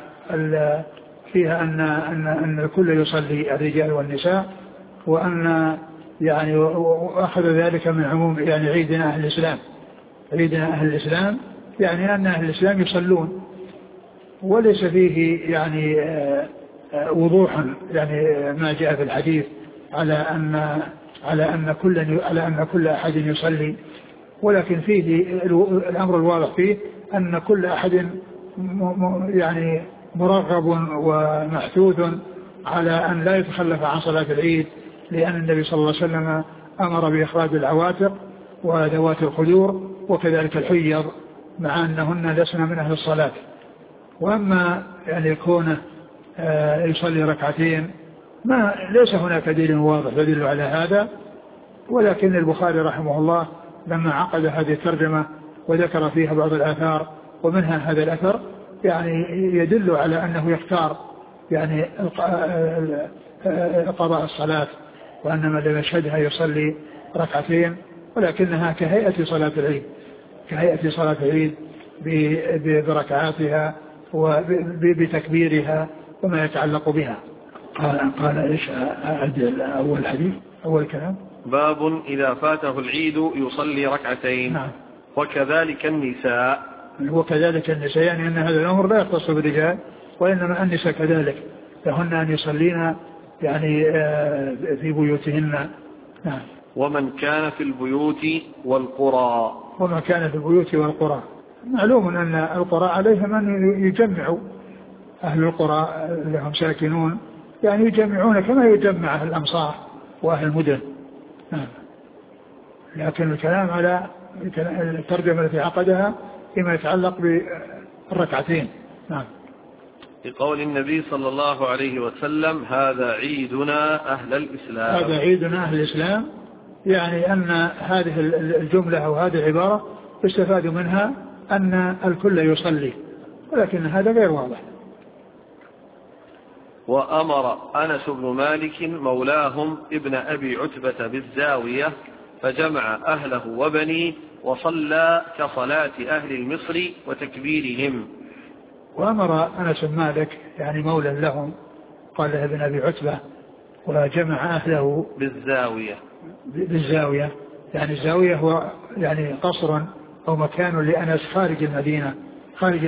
أن الكل يصلي الرجال والنساء، وأن يعني وأخذ ذلك من عموم يعني عيدنا أهل الإسلام يعني أن أهل الإسلام يصلون، وليس فيه يعني وضوحا يعني ما جاء في الحديث على أن كل أحد يصلي، ولكن فيه الأمر الواضح فيه أن كل أحد يعني مرغب ومحثوث على أن لا يتخلف عن صلاة العيد، لأن النبي صلى الله عليه وسلم أمر بإخراج العواتق وذوات الخدور وكذلك الحيض مع أنهن لسن من أهل الصلاة. وأما يعني كونه يصلي ركعتين ليس هناك دليل واضح يدل على هذا، ولكن البخاري رحمه الله لما عقد هذه الترجمة وذكر فيها بعض الآثار ومنها هذا الأثر يعني يدل على أنه يختار يعني قضاء الصلاة، وأن من لم يشهدها يصلي ركعتين، ولكنها كهيئة صلاة العيد بركعاتها وبتكبيرها وما يتعلق بها. قال إيش أول حديث أول كلام؟ باب إذا فاته العيد يصلي ركعتين. نعم. وكذلك النساء يعني أن هذا الأمر لا يختص بالرجال، وإنما النساء كذلك لهن أن يصلين يعني في بيوتهن. نعم. ومن كان في البيوت والقرى. معلوم أن القرى عليهم أن يجمعوا، أهل القرى لهم ساكنون يعني يجمعون كما يجمع أهل الأمصار وأهل المدن. نعم. لكن الكلام على الترجمة التي عقدها فيما يتعلق بالركعتين. نعم. لقول النبي صلى الله عليه وسلم هذا عيدنا أهل الإسلام. يعني أن هذه الجملة أو هذه العبارة يستفاد منها أن الكل يصلي، ولكن هذا غير واضح. وأمر أنس بن مالك مولاهم ابن أبي عتبة بالزاوية فجمع أهله وبنيه وصلى كصلاة أهل المصر وتكبيرهم. وأمر أنس بن مالك يعني مولى لهم قال له ابن أبي عتبة وجمع أهله بالزاوية. يعني الزاوية هو يعني قصر أو مكان لأنس خارج المدينة، خارج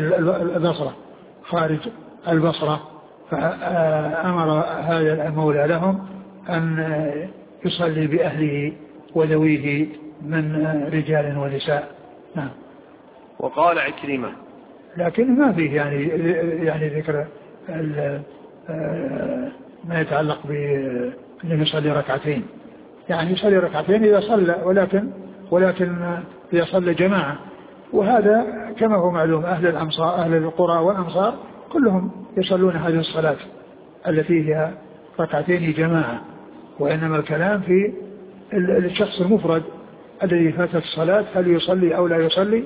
البصرة. فأمر هذا المولى لهم أن يصلي بأهله وذويه من رجال ونساء. نعم. وقال عكرمة لكن ما فيه يعني ذكر ما يتعلق بأنه يصلي ركعتين، يعني يصلي ركعتين إذا صلى، ولكن إذا صلى جماعة. وهذا كما هو معلوم أهل الأمصار أهل القرى والأمصار كلهم يصلون هذه الصلاة التي هي ركعتين جماعة، وإنما الكلام في الشخص المفرد الذي فاتت الصلاة هل يصلي أو لا يصلي.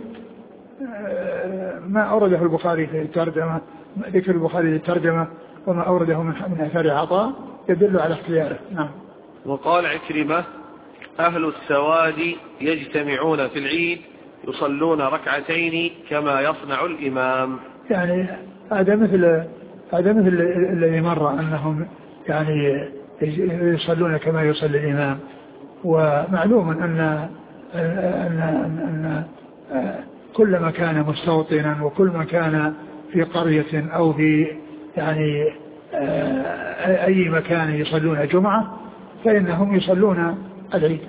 ما أورده البخاري في الترجمة، ذكر البخاري للترجمة وما أورده من أثار عطاء يدل على اختياره. نعم. وقال عكرمة أهل السواد يجتمعون في العيد يصلون ركعتين كما يصنع الإمام. يعني هذا مثل الذي مر أنهم يعني يصلون كما يصلي الإمام. ومعلوم أن كل ما كان مستوطنا وكل ما كان في قرية أو في يعني أي مكان يصلون جمعة فإنهم يصلون العيد.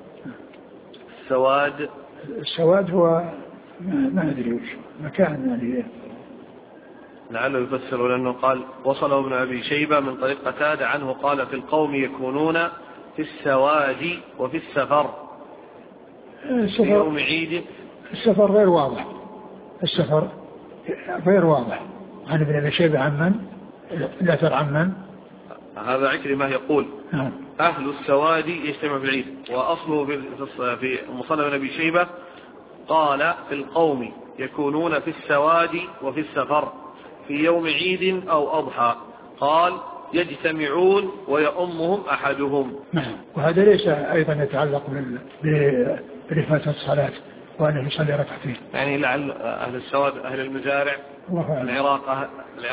السواد هو ما أدري وش مكان يعني لعله يفسر، لأنه قال وصله ابن أبي شيبة من طريق قتادة عنه قال في القوم يكونون في السواد وفي السفر في يوم عيد. السفر غير واضح، السفر غير واضح. عن ابن أبي شيبة عمن لا تر عمن هذا عكرمة يقول أهل السواد يجتمع في العيد، وأصله في مصنف ابن أبي شيبة قال في القوم يكونون في السواد وفي السفر في يوم عيد أو أضحى، قال يجتمعون ويؤمهم أحدهم. وهذا ليس أيضا يتعلق برفات الصلاة وأنه يصلي ركعتين، يعني لعل أهل السواد أهل المزارع العراق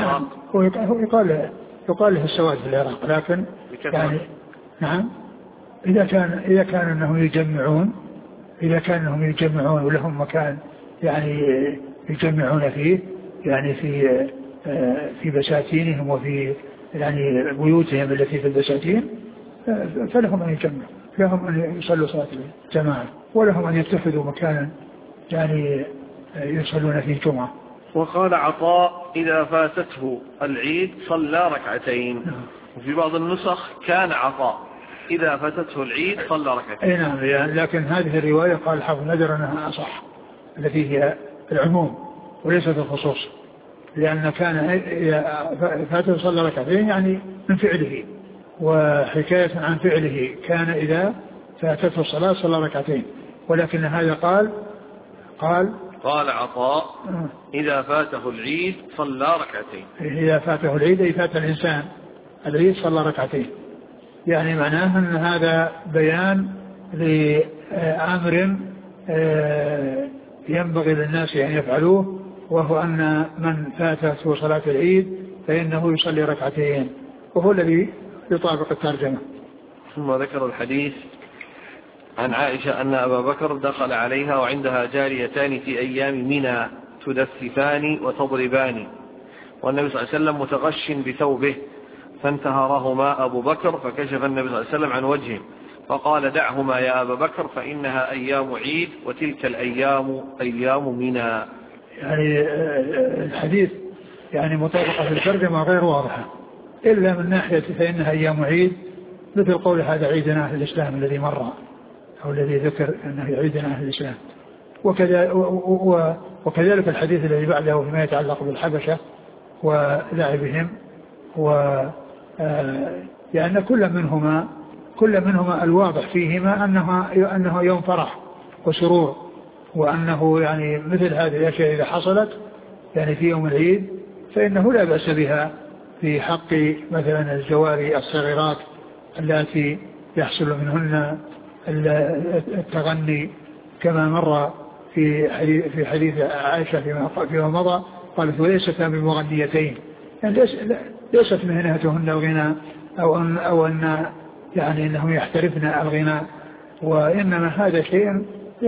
يقال له السواد في العراق، لكن يعني نعم إذا كان أنهم يجمعون ولهم مكان يعني يجمعون فيه، يعني في بساتينهم وفي يعني بيوتهم التي في البساتين، فلهم أن يجمعوا، لهم أن يصلوا صلاة الجماعة، ولهم أن يتخذوا مكانا يعني يصلون فيه الجمعة. وقال عطاء إذا فاتته العيد صلى ركعتين. وفي بعض النسخ كان عطاء إذا فاتته العيد صلى ركعتين. نعم، يعني لكن هذه الرواية قال الحافظ نذر أنها أصح، التي هي العموم وليست الخصوص، لأن كان فاته صلى ركعتين يعني من فعله، وحكاية عن فعله كان إذا فاتته الصلاة صلى ركعتين، ولكن هذا قال عطاء إذا فاته العيد صلى ركعتين. إذا فاته العيد أي فات الإنسان العيد صلى ركعتين، يعني معناه أن هذا بيان لأمر ينبغي للناس أن يفعلوه، وهو أن من فاته صلاة العيد فإنه يصلي ركعتين، وهو الذي يطابق الترجمة. ثم ذكر الحديث عن عائشة أن أبا بكر دخل عليها وعندها جاريتان في أيام منى تدففان وتضربان، والنبي صلى الله عليه وسلم متغش بثوبه، فانتهرهما أبو بكر فكشف النبي صلى الله عليه وسلم عن وجهه فقال دعهما يا أبا بكر فإنها أيام عيد وتلك الأيام أيام منى. يعني الحديث يعني مطابقة في الترجمة غير واضحة إلا من ناحية فإنها أيام عيد، مثل قول هذا عيدنا أهل الإسلام الذي مر أو الذي ذكر أنه عيدنا أهل الإسلام. وكذلك الحديث الذي بعده فيما يتعلق بالحبشة ولعبهم، لأن كل منهما الواضح فيهما أنه يوم فرح وسرور، وأنه يعني مثل هذه الأشياء إذا حصلت يعني في يوم العيد فإنه لا بأس بها في حق مثلا الجواري الصغيرات التي يحصل منهن التغني، كما مر في حديث عائشة فيما مضى قالت وليست بمغنيتين، يعني ليست مهنتهن الغناء أو أن يعني أنهم يحترفن الغناء، وإنما هذا شيء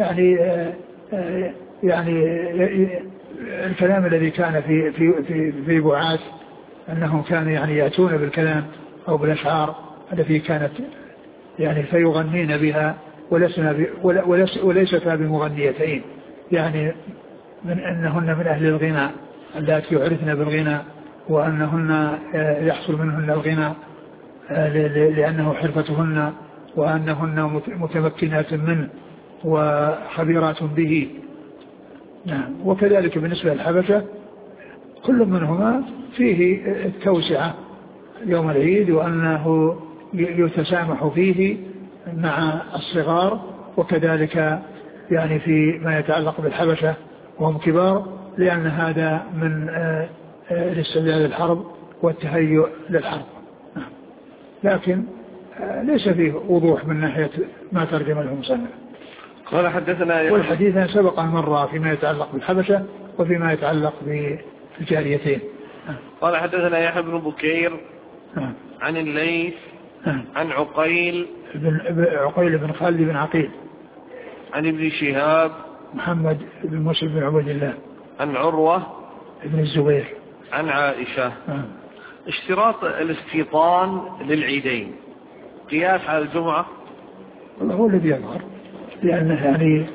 يعني الكلام الذي كان في بعاث أنهم كانوا يعني يأتون بالكلام أو بالأشعار التي كانت يعني فيغنين بها وليست بمغنيتين، يعني من أنهن من أهل الغنى اللاتي يعرفن بالغنى وأنهن يحصل منهن الغنى لأنه حرفتهن وأنهن متمكنات منه وخبيرات به. نعم. وكذلك بالنسبة للحبشة كل منهما فيه التوسعة يوم العيد وأنه يتسامح فيه مع الصغار، وكذلك يعني في ما يتعلق بالحبشة وهم كبار لأن هذا من الاستعداد للحرب والتهيؤ للحرب. لكن ليس فيه وضوح من ناحية ما ترجم له المصنف. قال حدثنا والحديث سبق مرة فيما يتعلق بالحبشة وفيما يتعلق بالجاريتين. قال حدثنا يحيى بن بكير عن الليث عن عقيل بن خالد بن عقيل عن ابن شهاب محمد بن مسلم بن عبد الله عن عروة بن الزبير عن عائشة. اشتراط الاستيطان للعيدين قياس على الجمعة. والله هو الذي يظهر لأنه يعني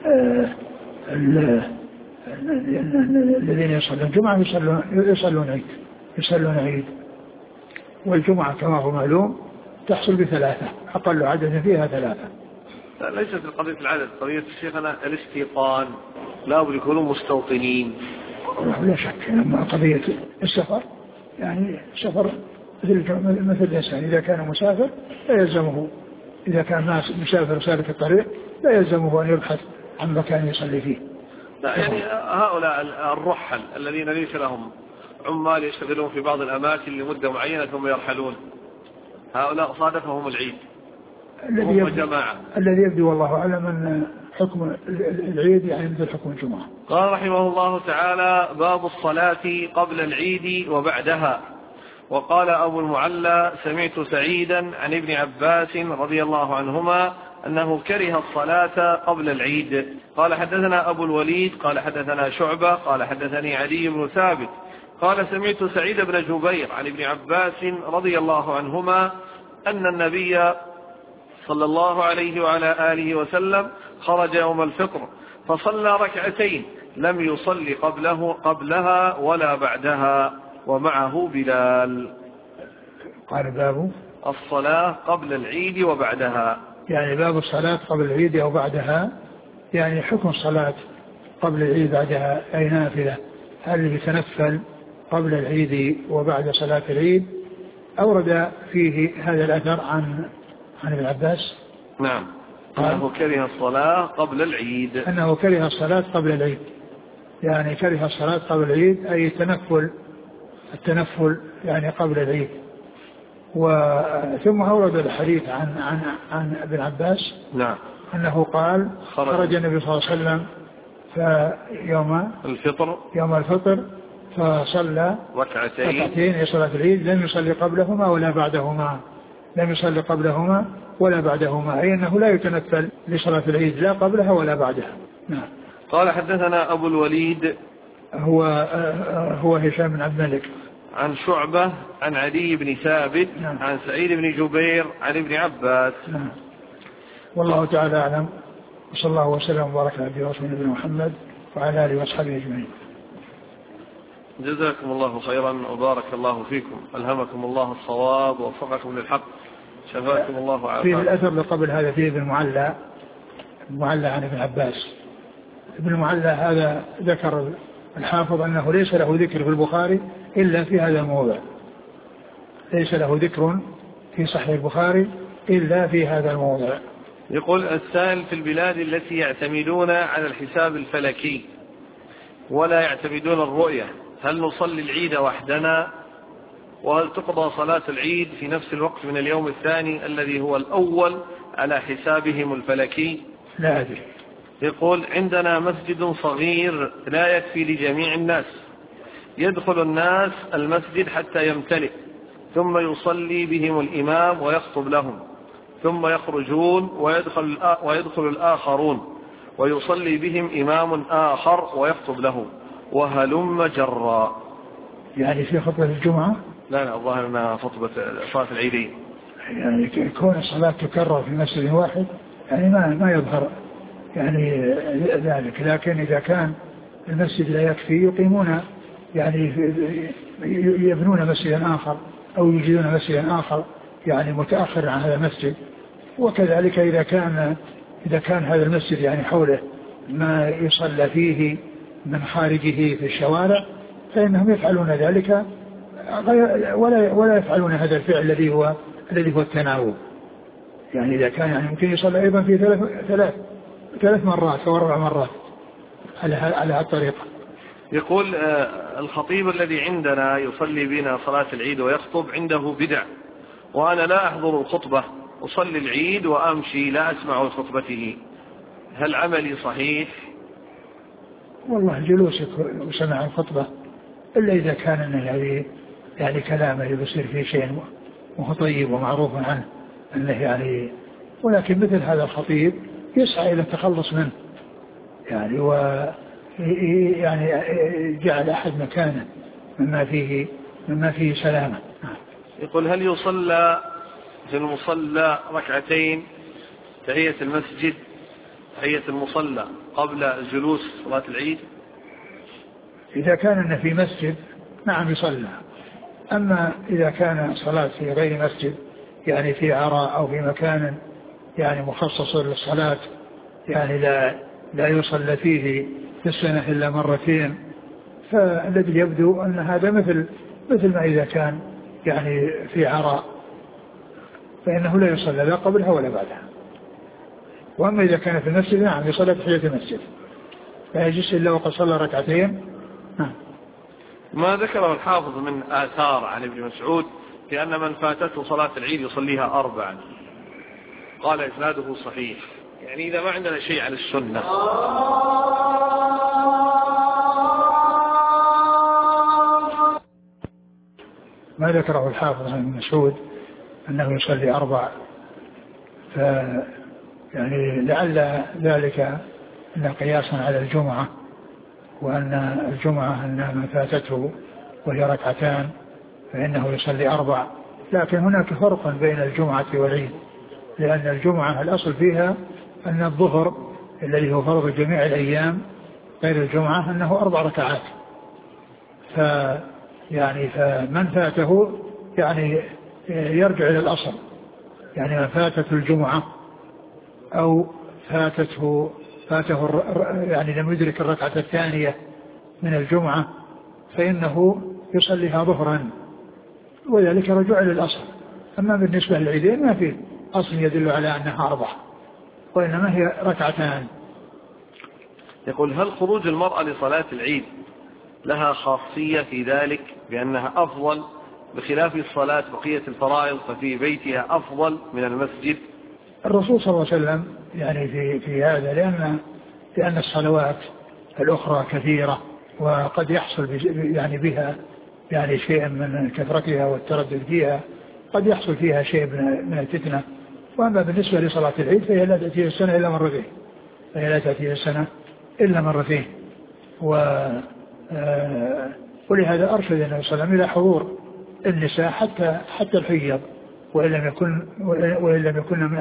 الذين يصلون الجمعة يصلون عيد والجمعة كما هو معلوم تحصل بثلاثة أقل عدد فيها ثلاثة. لا ليست قضية العدد قضية الشيخنا الاستيطان لا بد يكونوا مستوطنين. لا شك أما قضية السفر يعني سفر مثل الإنسان إذا كان مسافر لا يلزمه إذا كان مسافر سالك الطريق لا يلزمه أن يبحث عن مكان يصلي فيه. لا يعني هؤلاء الرحل الذين ليس لهم عمال يشتغلون في بعض الأماكن لمدة معينة ثم يرحلون هؤلاء صادفهم العيد وهم جماعة. الذي يبدو والله أعلم أن حكم العيد يعني مثل حكم الجمعة. قال رحمه الله تعالى باب الصلاة قبل العيد وبعدها. وقال أبو المعلى سمعت سعيدا عن ابن عباس رضي الله عنهما أنه كره الصلاة قبل العيد. قال حدثنا أبو الوليد قال حدثنا شعبة قال حدثني علي بن ثابت قال سمعت سعيد بن جبير عن ابن عباس رضي الله عنهما أن النبي صلى الله عليه وعلى آله وسلم خرج يوم الفطر فصلى ركعتين لم يصلي قبلها ولا بعدها ومعه بلال. قال باب الصلاة قبل العيد وبعدها يعني باب الصلاة قبل العيد أو بعدها يعني حكم الصلاة قبل العيد بعدها أي نافلة هل يتنفل قبل العيد وبعد صلاة العيد. أورد فيه هذا الأثر عن ابن عباس نعم أنه كره الصلاة قبل العيد أنه كره الصلاة قبل العيد يعني كره الصلاة قبل العيد أي التنفل يعني قبل العيد. ثم أورد الحديث عن ابن عباس نعم أنه قال خرج النبي صلى الله عليه وسلم يوم الفطر فصلى ركعتين لصلاة العيد لم يصلي قبلهما ولا بعدهما أي أنه لا يتنفل لصلاة العيد لا قبلها ولا بعدها. نعم. قال حدثنا أبو الوليد هو هشام بن عبد الملك عن شعبة عن علي بن ثابت نعم. عن سعيد بن جبير عن ابن عباس. نعم. والله تعالى أعلم وصلى الله وسلم وبارك على عبده ورسوله نبينا محمد وعلى آله وأصحابه أجمعين. جزاكم الله خيرا وبارك الله فيكم ألهمكم الله الصواب ووفقكم للحق شفاكم الله وعافاكم. في الأثر قبل هذا فيه ابن المعلى عن ابن عباس. ابن المعلى هذا ذكر الحافظ أنه ليس له ذكر في البخاري إلا في هذا الموضع ليس له ذكر في صحيح البخاري إلا في هذا الموضع. يقول السائل في البلاد التي يعتمدون على الحساب الفلكي ولا يعتمدون الرؤية هل نصلي العيد وحدنا وهل تقضى صلاة العيد في نفس الوقت من اليوم الثاني الذي هو الأول على حسابهم الفلكي؟ لا أدري. يقول عندنا مسجد صغير لا يكفي لجميع الناس يدخل الناس المسجد حتى يمتلئ ثم يصلي بهم الإمام ويخطب لهم ثم يخرجون ويدخل الآخرون ويصلي بهم إمام آخر ويخطب لهم وهلم جرا. يعني في خطبة الجمعة؟ لا الظاهر أنها خطبة صلاة العيدين. يعني كون الصلاة تكرر في مسجد واحد يعني ما يظهر يعني ذلك. لكن إذا كان المسجد لا يكفي يقيمون يعني يبنون مسجدا آخر أو يوجدون مسجدا آخر يعني متأخر عن هذا المسجد. وكذلك إذا كان هذا المسجد يعني حوله ما يصلى فيه من خارجه في الشوارع فإنهم يفعلون ذلك ولا يفعلون هذا الفعل الذي هو التناوب. يعني إذا كان يعني ممكن يصلى أيضا في ثلاث مرات أو 4 مرات على هذه الطريقة. يقول الخطيب الذي عندنا يصلي بنا صلاة العيد ويخطب عنده بدع، وأنا لا أحضر الخطبة، أصلي العيد وأمشي لا أسمع خطبته، هل عملي صحيح؟ والله جلوسك وسماع الخطبة إلا إذا كان يعني كلامه يصير فيه شيء وهو طيب ومعروف عنه أنه يعني، ولكن مثل هذا الخطيب يسعى إلى التخلص منه يعني يعني جعل أحد مكانه مما فيه سلامة. يقول هل يصلى في المصلى ركعتين تحية المسجد تحية المصلى قبل الجلوس صلاة العيد؟ إذا كان في مسجد نعم يصلى، أما إذا كان صلاة في غير مسجد يعني في عراء أو في مكان يعني مخصص للصلاة يعني لا يصلى فيه في السنة إلا مرتين، فالذي يبدو أن هذا مثل ما إذا كان يعني في عراء فإنه لا يصلى لا قبلها ولا بعدها. وأما إذا كان في المسجد نعم يصلى تحية المسجد لا يجلس إلا وقد صلى ركعتين. ما ذكره الحافظ من آثار عن ابن مسعود في أن من فاتته صلاة العيد يصليها 4، قال إسناده صحيح، يعني إذا ما عندنا شيء عن السنة. ما ذكره الحافظ عن ابن مسعود أنه يصلي 4، يعني لعل ذلك أن قياسا على الجمعة، وأن الجمعة أن من فاتته وهي ركعتان فإنه يصلي 4، لكن هناك فرق بين الجمعة والعيد، لأن الجمعة الأصل فيها أن الظهر الذي هو فرض جميع الأيام غير الجمعة أنه 4 ركعات، فمن فاته يعني يرجع إلى الأصل، يعني من فاتته الجمعة أو فاته يعني لم يدرك الركعة الثانية من الجمعة فإنه يصليها ظهرا، وذلك رجوع إلى الأصل. أما بالنسبة للعيدين ما في أصل يدل على أنها 4 وإنما هي ركعتان. يقول هل خروج المرأة لصلاة العيد لها خاصية في ذلك بأنها أفضل بخلاف الصلاة بقية الفرائض ففي بيتها أفضل من المسجد؟ الرسول صلى الله عليه وسلم يعني في هذا لأن الصلوات الأخرى كثيرة وقد يحصل يعني بها يعني شيء من كثرتها والتردد فيها، قد يحصل فيها شيء من الفتنة. وأما بالنسبة لصلاة العيد فهي لا تأتي السنة إلا مرتين، ولهذا أرشد النبي صلى الله عليه وسلم إلى حضور النساء حتى الحيض وإن لم يكن من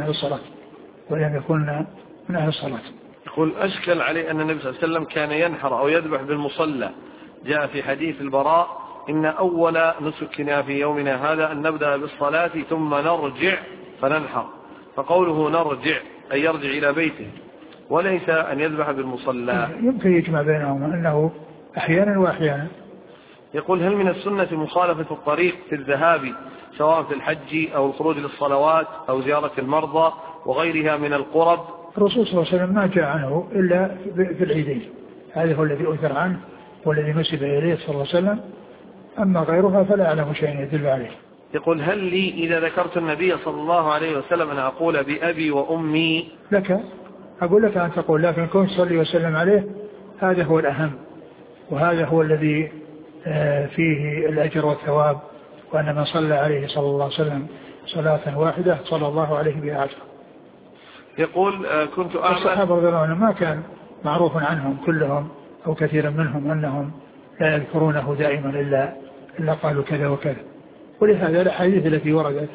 أهل الصلاة. يقول أشكل عليه أن النبي صلى الله عليه وسلم كان ينحر أو يذبح بالمصلى، جاء في حديث البراء إن أول نسكنا في يومنا هذا أن نبدأ بالصلاة ثم نرجع فننحر، فقوله نرجع أي يرجع إلى بيته وليس أن يذبح بالمصلى. يمكن يجمع بينهما أنه أحيانا وأحيانا. يقول هل من السنة مخالفة الطريق في الذهاب سواء في الحج أو الخروج للصلوات أو زيارة المرضى وغيرها من القرب؟ الرسول صلى الله عليه وسلم ما جاء عنه إلا في العيدين، هذا هو الذي أثر عنه والذي نسب إليه صلى الله عليه وسلم، أما غيرها فلا أعلم شيء يدل عليه. يقول هل لي إذا ذكرت النبي صلى الله عليه وسلم أن أقول بأبي وأمي؟ لك، أقول لك أن تقول، لكن كن صلي وسلم عليه هذا هو الأهم، وهذا هو الذي فيه الأجر والثواب، وأن من صلى عليه صلى الله عليه وسلم صلاة واحدة صلى الله عليه بها عشرة. يقول كنت أعمل الصحابة رضي الله عنهم ما كان معروف عنهم كلهم أو كثيرا منهم أنهم لا يذكرونه دائما إلا قالوا كذا وكذا، ولهذا الأحاديث التي وردت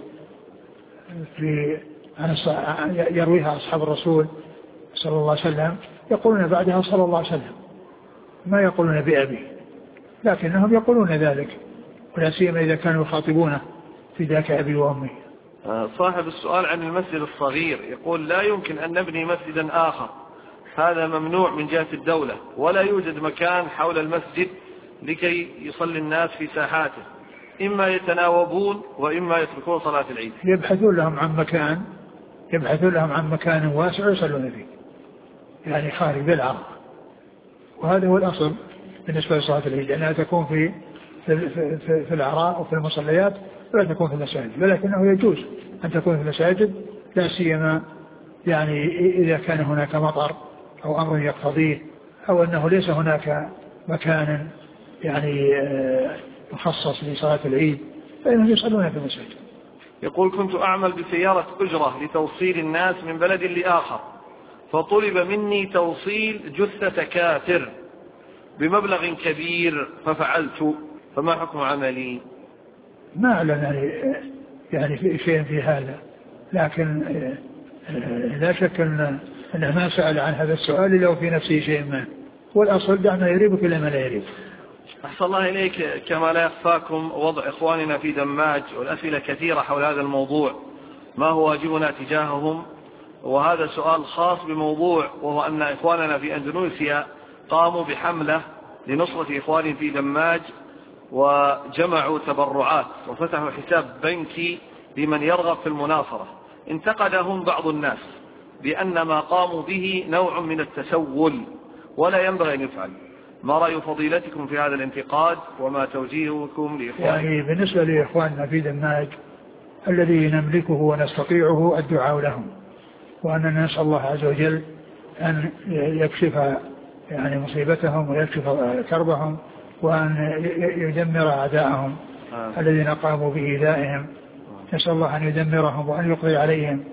يرويها أصحاب الرسول صلى الله عليه وسلم يقولون بعدها صلى الله عليه وسلم، ما يقولون بأبي، لكنهم يقولون ذلك، ولا سيما إذا كانوا يخاطبونه في ذاك أبي وأمي. صاحب السؤال عن المسجد الصغير يقول لا يمكن أن نبني مسجدا آخر، هذا ممنوع من جهة الدولة، ولا يوجد مكان حول المسجد لكي يصلي الناس في ساحاته، إما يتناوبون وإما يتركون صلاة العيد. يبحثون لهم عن مكان واسع يصلون فيه، يعني خارج بالعرض، وهذا هو الأصل بالنسبة لصلاة العيد، أنها تكون في الأعراء وفي المصليات ولا تكون في المساجد، ولكنه يجوز أن تكون في المساجد، لا سيما يعني إذا كان هناك مطر أو أمر يقتضيه، أو أنه ليس هناك مكان يعني مخصص لصلاة العيد، فإنهم يصلون في المساجد. يقول كنت أعمل بسيارة أجرة لتوصيل الناس من بلد لآخر، فطلب مني توصيل جثة كافر بمبلغ كبير ففعلت، فما حكم عملي؟ ما أعلن يعني في شيء في هذا، لكن لا شك أنه ما سأل عن هذا السؤال لو في نفسه شيء ما، والأصل دعنا يريبك إلا ما لا يريب. أحسن الله إليك، كما لا يخفاكم وضع إخواننا في دماج والأسئلة كثيرة حول هذا الموضوع، ما هو واجبنا تجاههم؟ وهذا سؤال خاص بموضوع، وهو أن إخواننا في أندونيسيا قاموا بحملة لنصرة إخوانهم في دماج، وجمعوا تبرعات وفتحوا حساب بنكي لمن يرغب في المناصرة. انتقدهم بعض الناس بأن ما قاموا به نوع من التسول ولا ينبغي أن يفعل. ما رأي فضيلتكم في هذا الانتقاد وما توجيهكم لإخوانكم؟ يعني بالنسبة لإخواننا في دماج الذي نملكه ونستطيعه الدعاء لهم، وأننا نسأل الله عز وجل أن يكشف يعني مصيبتهم ويكشف كربهم، وأن يدمر أعداءهم الذين قاموا بإيذائهم. نسأل الله أن يدمرهم وأن يقضي عليهم،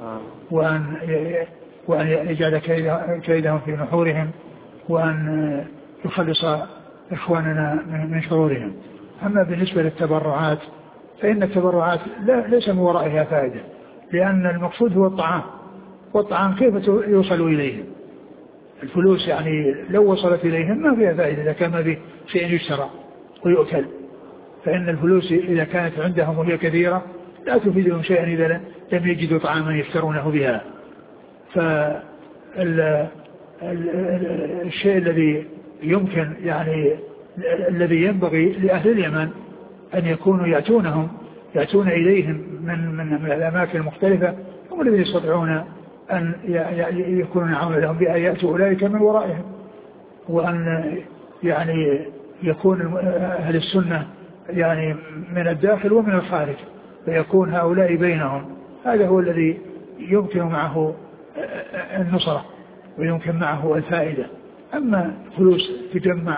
وأن يجعل كيدهم في نحورهم، وأن يخلص إخواننا من شرورهم. أما بالنسبة للتبرعات فإن التبرعات ليس من ورائها فائدة، لأن المقصود هو الطعام، والطعام كيف يوصل إليهم؟ الفلوس يعني لو وصلت إليهم ما فيها فائدة إذا كان به شيء يشترى ويؤكل، فإن الفلوس إذا كانت عندهم وهي كثيرة لا تفيدهم شيئا إذا لم يجدوا طعاما يشترونه بها. فالشيء الذي يمكن يعني الذي ينبغي لأهل اليمن أن يكونوا يأتون إليهم من الأماكن المختلفة، هم الذين يستطيعون أن يكونوا يعون لهم بأن يأتوا أولئك من ورائهم، وأن يعني يكون أهل السنة يعني من الداخل ومن الخارج، فيكون هؤلاء بينهم. هذا هو الذي يمكن معه النصرة ويمكن معه الفائدة. أما فلوس تجمع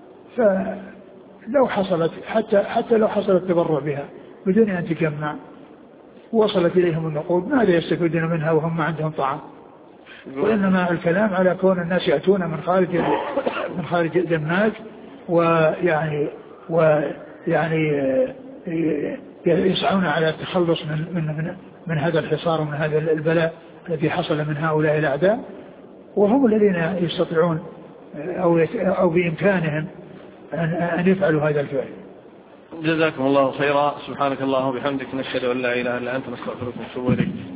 فلو حصلت حتى لو حصل التبرع بها بدون أن تجمع وصلت إليهم النقود، ماذا يستفيدون منها وهم ما عندهم طعام؟ وإنما الكلام على كون الناس يأتون من خارج دماج ويعني يسعون على التخلص من هذا الحصار ومن هذا البلاء الذي حصل من هؤلاء الأعداء، وهم الذين يستطيعون أو بإمكانهم أن يفعلوا هذا الفعل. جزاكم الله خيرا. سبحانك اللهم وبحمدك، نشهد أن لا إله إلا أنت، نستغفرك ونتوب إليك.